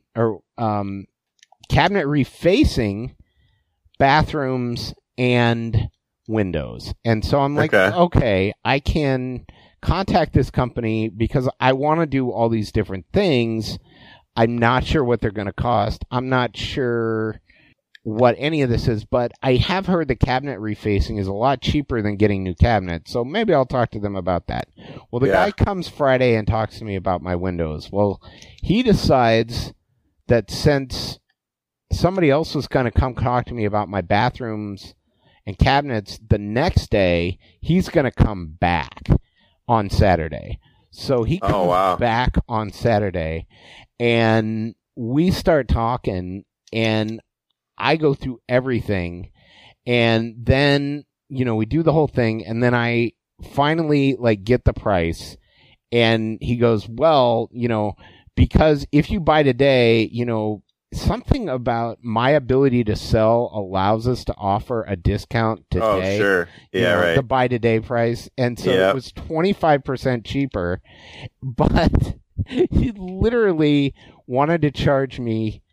cabinet refacing, bathrooms, and windows. And so I'm like, okay, I can contact this company because I want to do all these different things. I'm not sure what they're going to cost. I'm not sure what any of this is, but I have heard the cabinet refacing is a lot cheaper than getting new cabinets, so maybe I'll talk to them about that. Well, the guy comes Friday and talks to me about my windows. Well, he decides that since somebody else was going to come talk to me about my bathrooms and cabinets the next day, he's going to come back on Saturday. So he comes back on Saturday, and we start talking, and I go through everything, and then, we do the whole thing, and then I finally, get the price, and he goes, well, because if you buy today, something about my ability to sell allows us to offer a discount today. Oh, sure. Yeah, right. The buy today price. And so it was 25% cheaper, but he literally wanted to charge me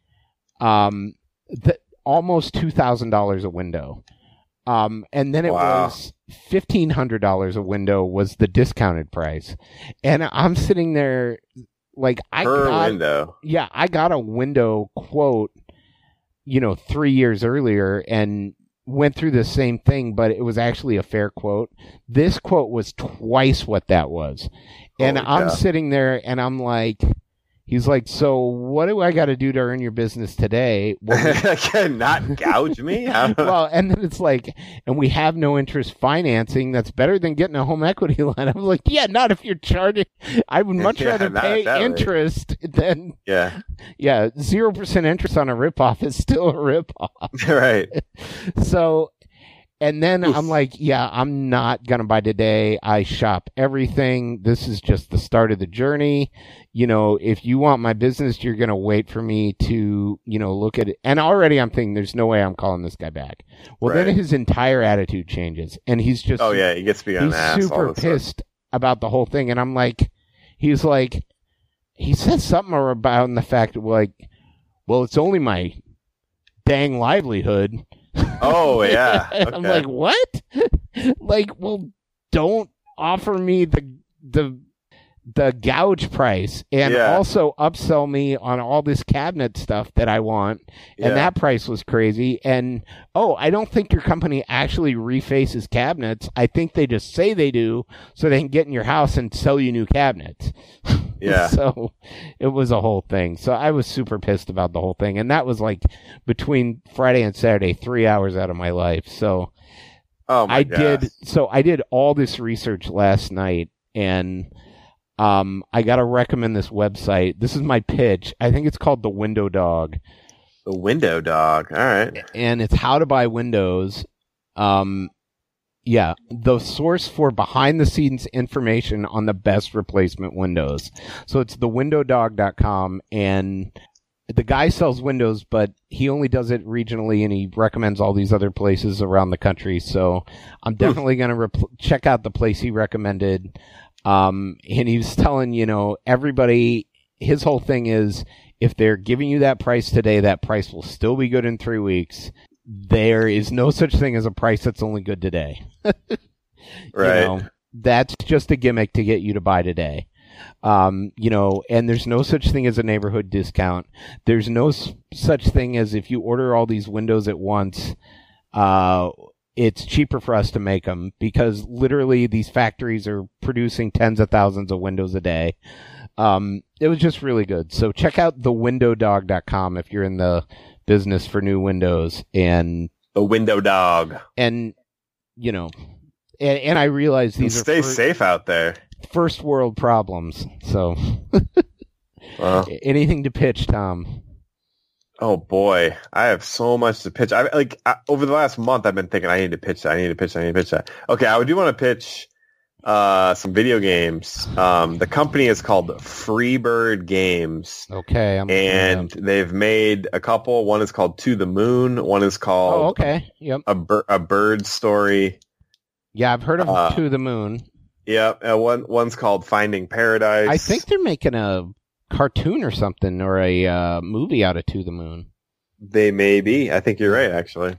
almost $2,000 a window. And then it was $1,500 a window was the discounted price. And I'm sitting there I got a window quote, 3 years earlier and went through the same thing, but it was actually a fair quote. This quote was twice what that was. And I'm sitting there and I'm like, he's like, so what do I got to do to earn your business today? Not gouge me? Well, and then it's like, and we have no interest financing. That's better than getting a home equity line. I'm like, yeah, not if you're charging. I would much rather pay interest than, 0% interest on a ripoff is still a ripoff. Right. So, and then I'm like, I'm not going to buy today. I shop everything. This is just the start of the journey. If you want my business, you're going to wait for me to, look at it. And already I'm thinking there's no way I'm calling this guy back. Well, then his entire attitude changes, and he's just, he gets to be on the ass. He's super pissed about the whole thing. And I'm like, he said something about the fact that well, it's only my dang livelihood. Oh, yeah. Okay. I'm like, what? Well, don't offer me the the gouge price and also upsell me on all this cabinet stuff that I want. And that price was crazy. And, I don't think your company actually refaces cabinets. I think they just say they do so they can get in your house and sell you new cabinets. Yeah. So it was a whole thing. So I was super pissed about the whole thing. And that was like between Friday and Saturday, 3 hours out of my life. So I did all this research last night, and I got to recommend this website. This is my pitch. I think it's called The Window Dog. The Window Dog. All right. And it's how to buy windows. The source for behind-the-scenes information on the best replacement windows. So it's thewindowdog.com, and the guy sells windows, but he only does it regionally, and he recommends all these other places around the country. So I'm definitely going to check out the place he recommended. And he was telling, everybody, his whole thing is, if they're giving you that price today, that price will still be good in 3 weeks. There is no such thing as a price that's only good today. Right. That's just a gimmick to get you to buy today. And there's no such thing as a neighborhood discount. There's no such thing as if you order all these windows at once, it's cheaper for us to make them, because literally these factories are producing tens of thousands of windows a day. It was just really good. So check out thewindowdog.com if you're in the business for new windows. And The Window Dog. And, and I realize these are... Stay safe out there. First world problems. So anything to pitch, Tom? Oh boy, I have so much to pitch. Over the last month, I've been thinking I need to pitch that. Okay, I do want to pitch some video games. The company is called Freebird Games. Okay, and they've made a couple. One is called To the Moon. One is called a bird story. Yeah, I've heard of To the Moon. Yeah, one's called Finding Paradise. I think they're making a cartoon or something, or a movie out of To the Moon. They may be. I think you're right, actually.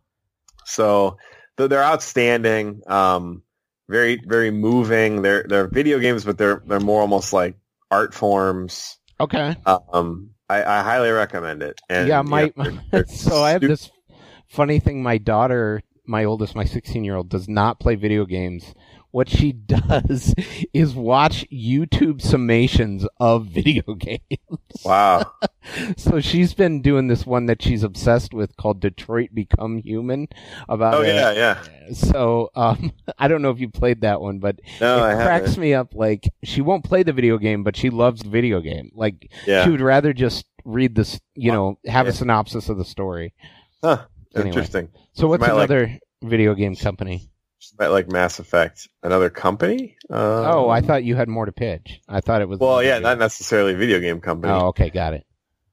So they're outstanding. Very, very moving. They're video games, but they're more almost like art forms. Okay. I highly recommend it. And, so I have this funny thing. My daughter, my oldest, my 16-year-old, does not play video games. What she does is watch YouTube summations of video games. Wow. So she's been doing this one that she's obsessed with called Detroit Become Human. Yeah. So I don't know if you played that one, but it cracks me up. Like, she won't play the video game, but she loves the video game. Like, she would rather just read this, have a synopsis of the story. Huh. Anyway. Interesting. So what's another video game company? Like Mass Effect, another company? I thought you had more to pitch. I thought it was... Well, yeah, not necessarily a video game company. Oh, okay, got it.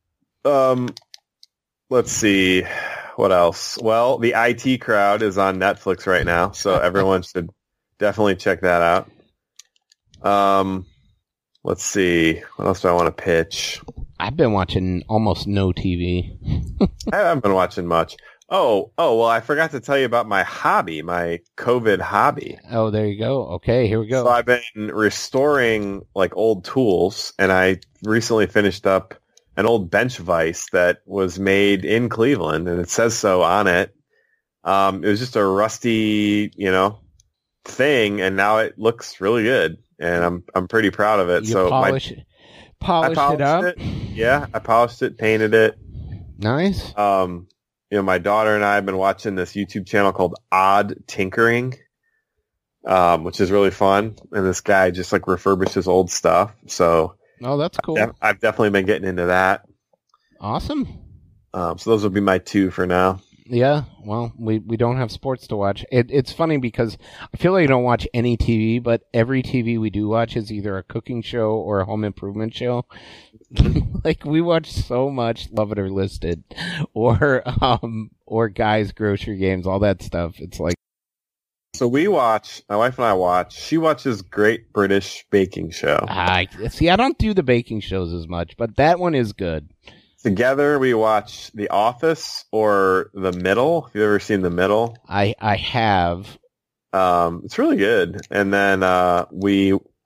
Let's see. What else? Well, The IT Crowd is on Netflix right now, so everyone should definitely check that out. Let's see. What else do I want to pitch? I've been watching almost no TV. I haven't been watching much. Oh, well, I forgot to tell you about my hobby, my COVID hobby. Oh, there you go. Okay, here we go. So I've been restoring old tools, and I recently finished up an old bench vise that was made in Cleveland, and it says so on it. It was just a rusty, thing, and now it looks really good, and I'm pretty proud of it. You polished it up? Yeah, I polished it, painted it. Nice. My daughter and I have been watching this YouTube channel called Odd Tinkering, which is really fun. And this guy just refurbishes old stuff. So, that's cool. I've definitely been getting into that. Awesome. So those will be my two for now. Yeah. Well, we don't have sports to watch. It's funny because I feel like I don't watch any TV, but every TV we do watch is either a cooking show or a home improvement show. We watch so much Love It or Listed or Guys Grocery Games, all that stuff. It's like... So my wife and I watch, she watches Great British Baking Show. I don't do the baking shows as much, but that one is good. Together we watch The Office or The Middle. Have you ever seen The Middle? I have. It's really good. And then we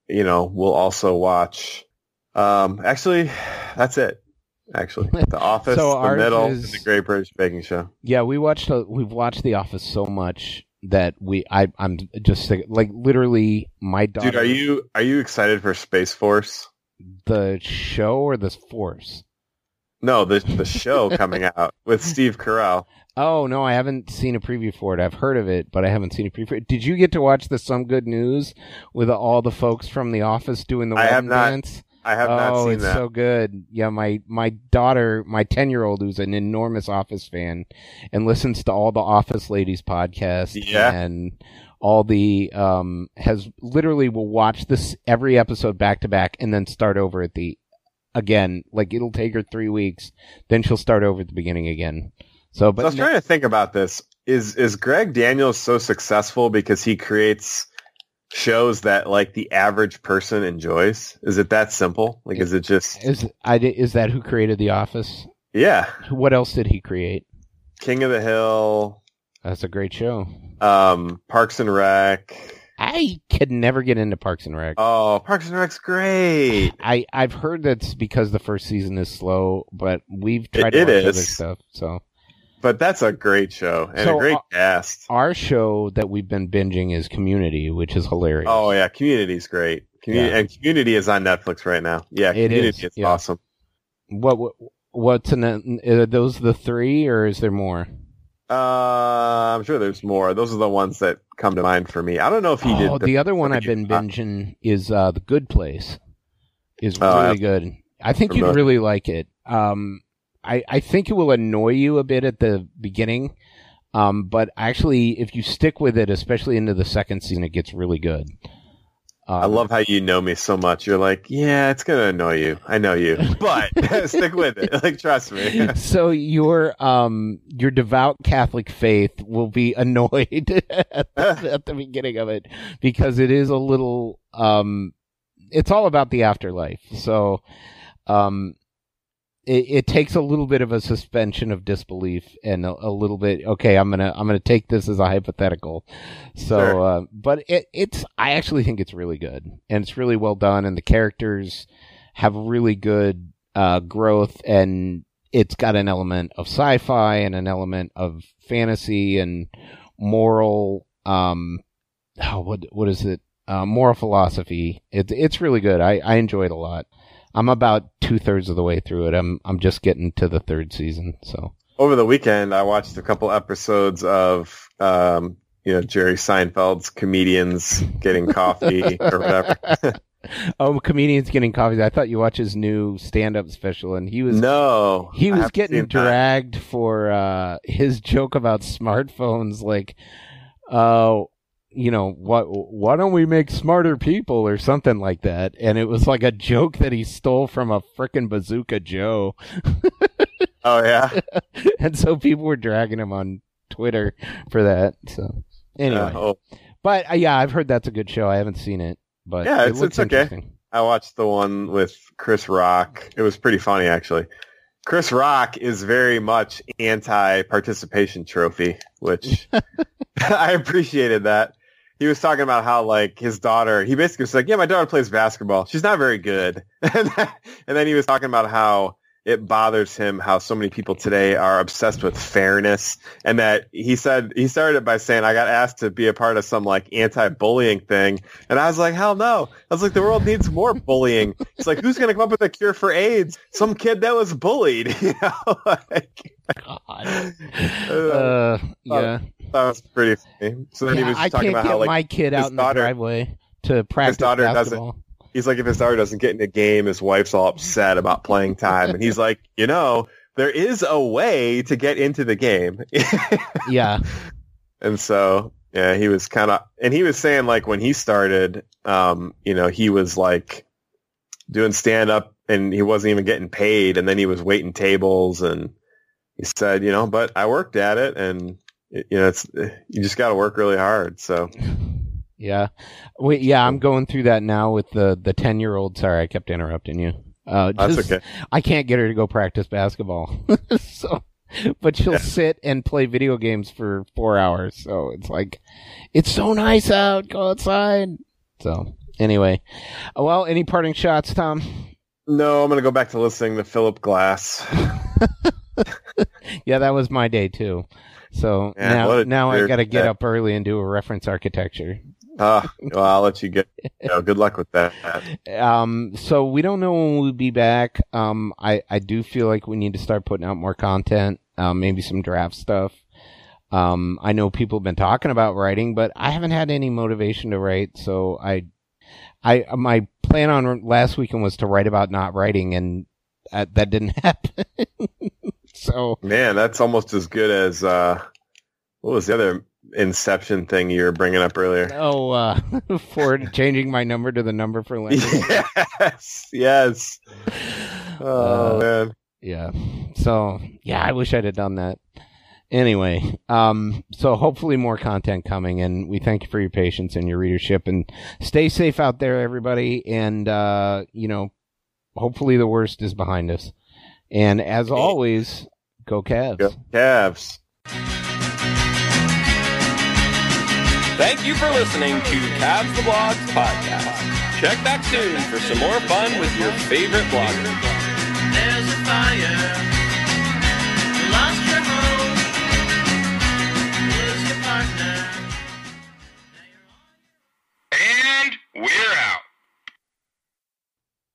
we'll also watch. Actually, that's it. Actually, The Office, The Middle, and The Great British Baking Show. Yeah, we've watched The Office so much that I'm just sick. Like literally, my daughter. Dude, are you excited for Space Force? The show or the Force? No, the show coming out with Steve Carell. Oh no, I haven't seen a preview for it. I've heard of it, but I haven't seen a preview. Did you get to watch the Some Good News with all the folks from The Office doing the wedding dance? I have not seen that. Oh, it's so good. Yeah, my daughter, my 10-year-old, who's an enormous Office fan and listens to all the Office Ladies podcasts and all the will watch this every episode back to back and then start over at the again. Like it'll take her 3 weeks, then she'll start over at the beginning again. So, but I was trying to think about this. Is Greg Daniels so successful because he creates shows that like the average person enjoys? Is it that simple? Like, is it just is that who created The Office? Yeah. What else did he create? King of the Hill. That's a great show. Parks and Rec. I could never get into Parks and Rec. Oh, Parks and Rec's great. I've heard that's because the first season is slow, but we've tried to watch other stuff. So, but that's a great show and a great cast. Our show that we've been binging is Community, which is hilarious. Oh yeah, Community's great. And Community is on Netflix right now. Yeah, Community is awesome. What's are those the three, or is there more? I'm sure there's more. Those are the ones that come to mind for me. I don't know if he did. Oh, the other one I've been binging is The Good Place. Is really good. I think you'd really like it. I think it will annoy you a bit at the beginning, but actually, if you stick with it, especially into the second season, it gets really good. I love how you know me so much. You're like, yeah, it's going to annoy you. I know you, but stick with it. Like, trust me. So your devout Catholic faith will be annoyed at the beginning of it because it is a little, it's all about the afterlife. So, it takes a little bit of a suspension of disbelief and a little bit. Okay, I'm gonna take this as a hypothetical. So, sure. But I actually think it's really good and it's really well done, and the characters have really good growth, and it's got an element of sci-fi and an element of fantasy and moral. What is it? Moral philosophy. It's really good. I enjoy it a lot. I'm about 2/3 of the way through it. I'm just getting to the third season. So over the weekend, I watched a couple episodes of Jerry Seinfeld's Comedians Getting Coffee or whatever. Oh, Comedians Getting Coffee. I thought you watched his new stand-up special, and he was getting dragged for his joke about smartphones, like, why don't we make smarter people or something like that? And it was like a joke that he stole from a frickin' Bazooka Joe. Oh, yeah? And so people were dragging him on Twitter for that. So anyway. But I've heard that's a good show. I haven't seen it, but yeah, it looks okay. Interesting. I watched the one with Chris Rock. It was pretty funny, actually. Chris Rock is very much anti-participation trophy, which I appreciated that. He was talking about how, like, his daughter, he basically was like, yeah, my daughter plays basketball. She's not very good. And then he was talking about how it bothers him how so many people today are obsessed with fairness. And that he said, he started it by saying, I got asked to be a part of some, like, anti-bullying thing. And I was like, hell no. I was like, the world needs more bullying. It's like, who's going to come up with a cure for AIDS? Some kid that was bullied, like, God. Yeah. That was pretty funny. So then he was talking about how, like, my kid out in the driveway to practice basketball. He's like, if his daughter doesn't get in a game, his wife's all upset about playing time. And he's like, there is a way to get into the game. Yeah. And so, yeah, he was he was saying, like, when he started, he was like doing stand up and he wasn't even getting paid. And then he was waiting tables, and he said, but I worked at it, and you just got to work really hard. So, yeah, I'm going through that now with the 10-year-old. Sorry, I kept interrupting you. That's okay. I can't get her to go practice basketball, but she'll sit and play video games for 4 hours. So it's like, it's so nice out. Go outside. So Anyway, well, any parting shots, Tom? No, I'm going to go back to listening to Philip Glass. Yeah, that was my day too. So now I got to get up early and do a reference architecture. Well, I'll let you get. Good luck with that. So we don't know when we'll be back. I do feel like we need to start putting out more content. Maybe some draft stuff. I know people have been talking about writing, but I haven't had any motivation to write. So my plan on last weekend was to write about not writing, and that didn't happen. So man, that's almost as good as what was the other Inception thing you were bringing up earlier? Oh, for changing my number to the number for language. Yes. Oh man. Yeah. So yeah, I wish I'd have done that. Anyway, so hopefully more content coming, and we thank you for your patience and your readership, and stay safe out there, everybody. And hopefully the worst is behind us. And as always, go Cavs. Go Cavs. Thank you for listening to Cavs the Blogs podcast. Check back soon for some more fun with your favorite bloggers. There's a fire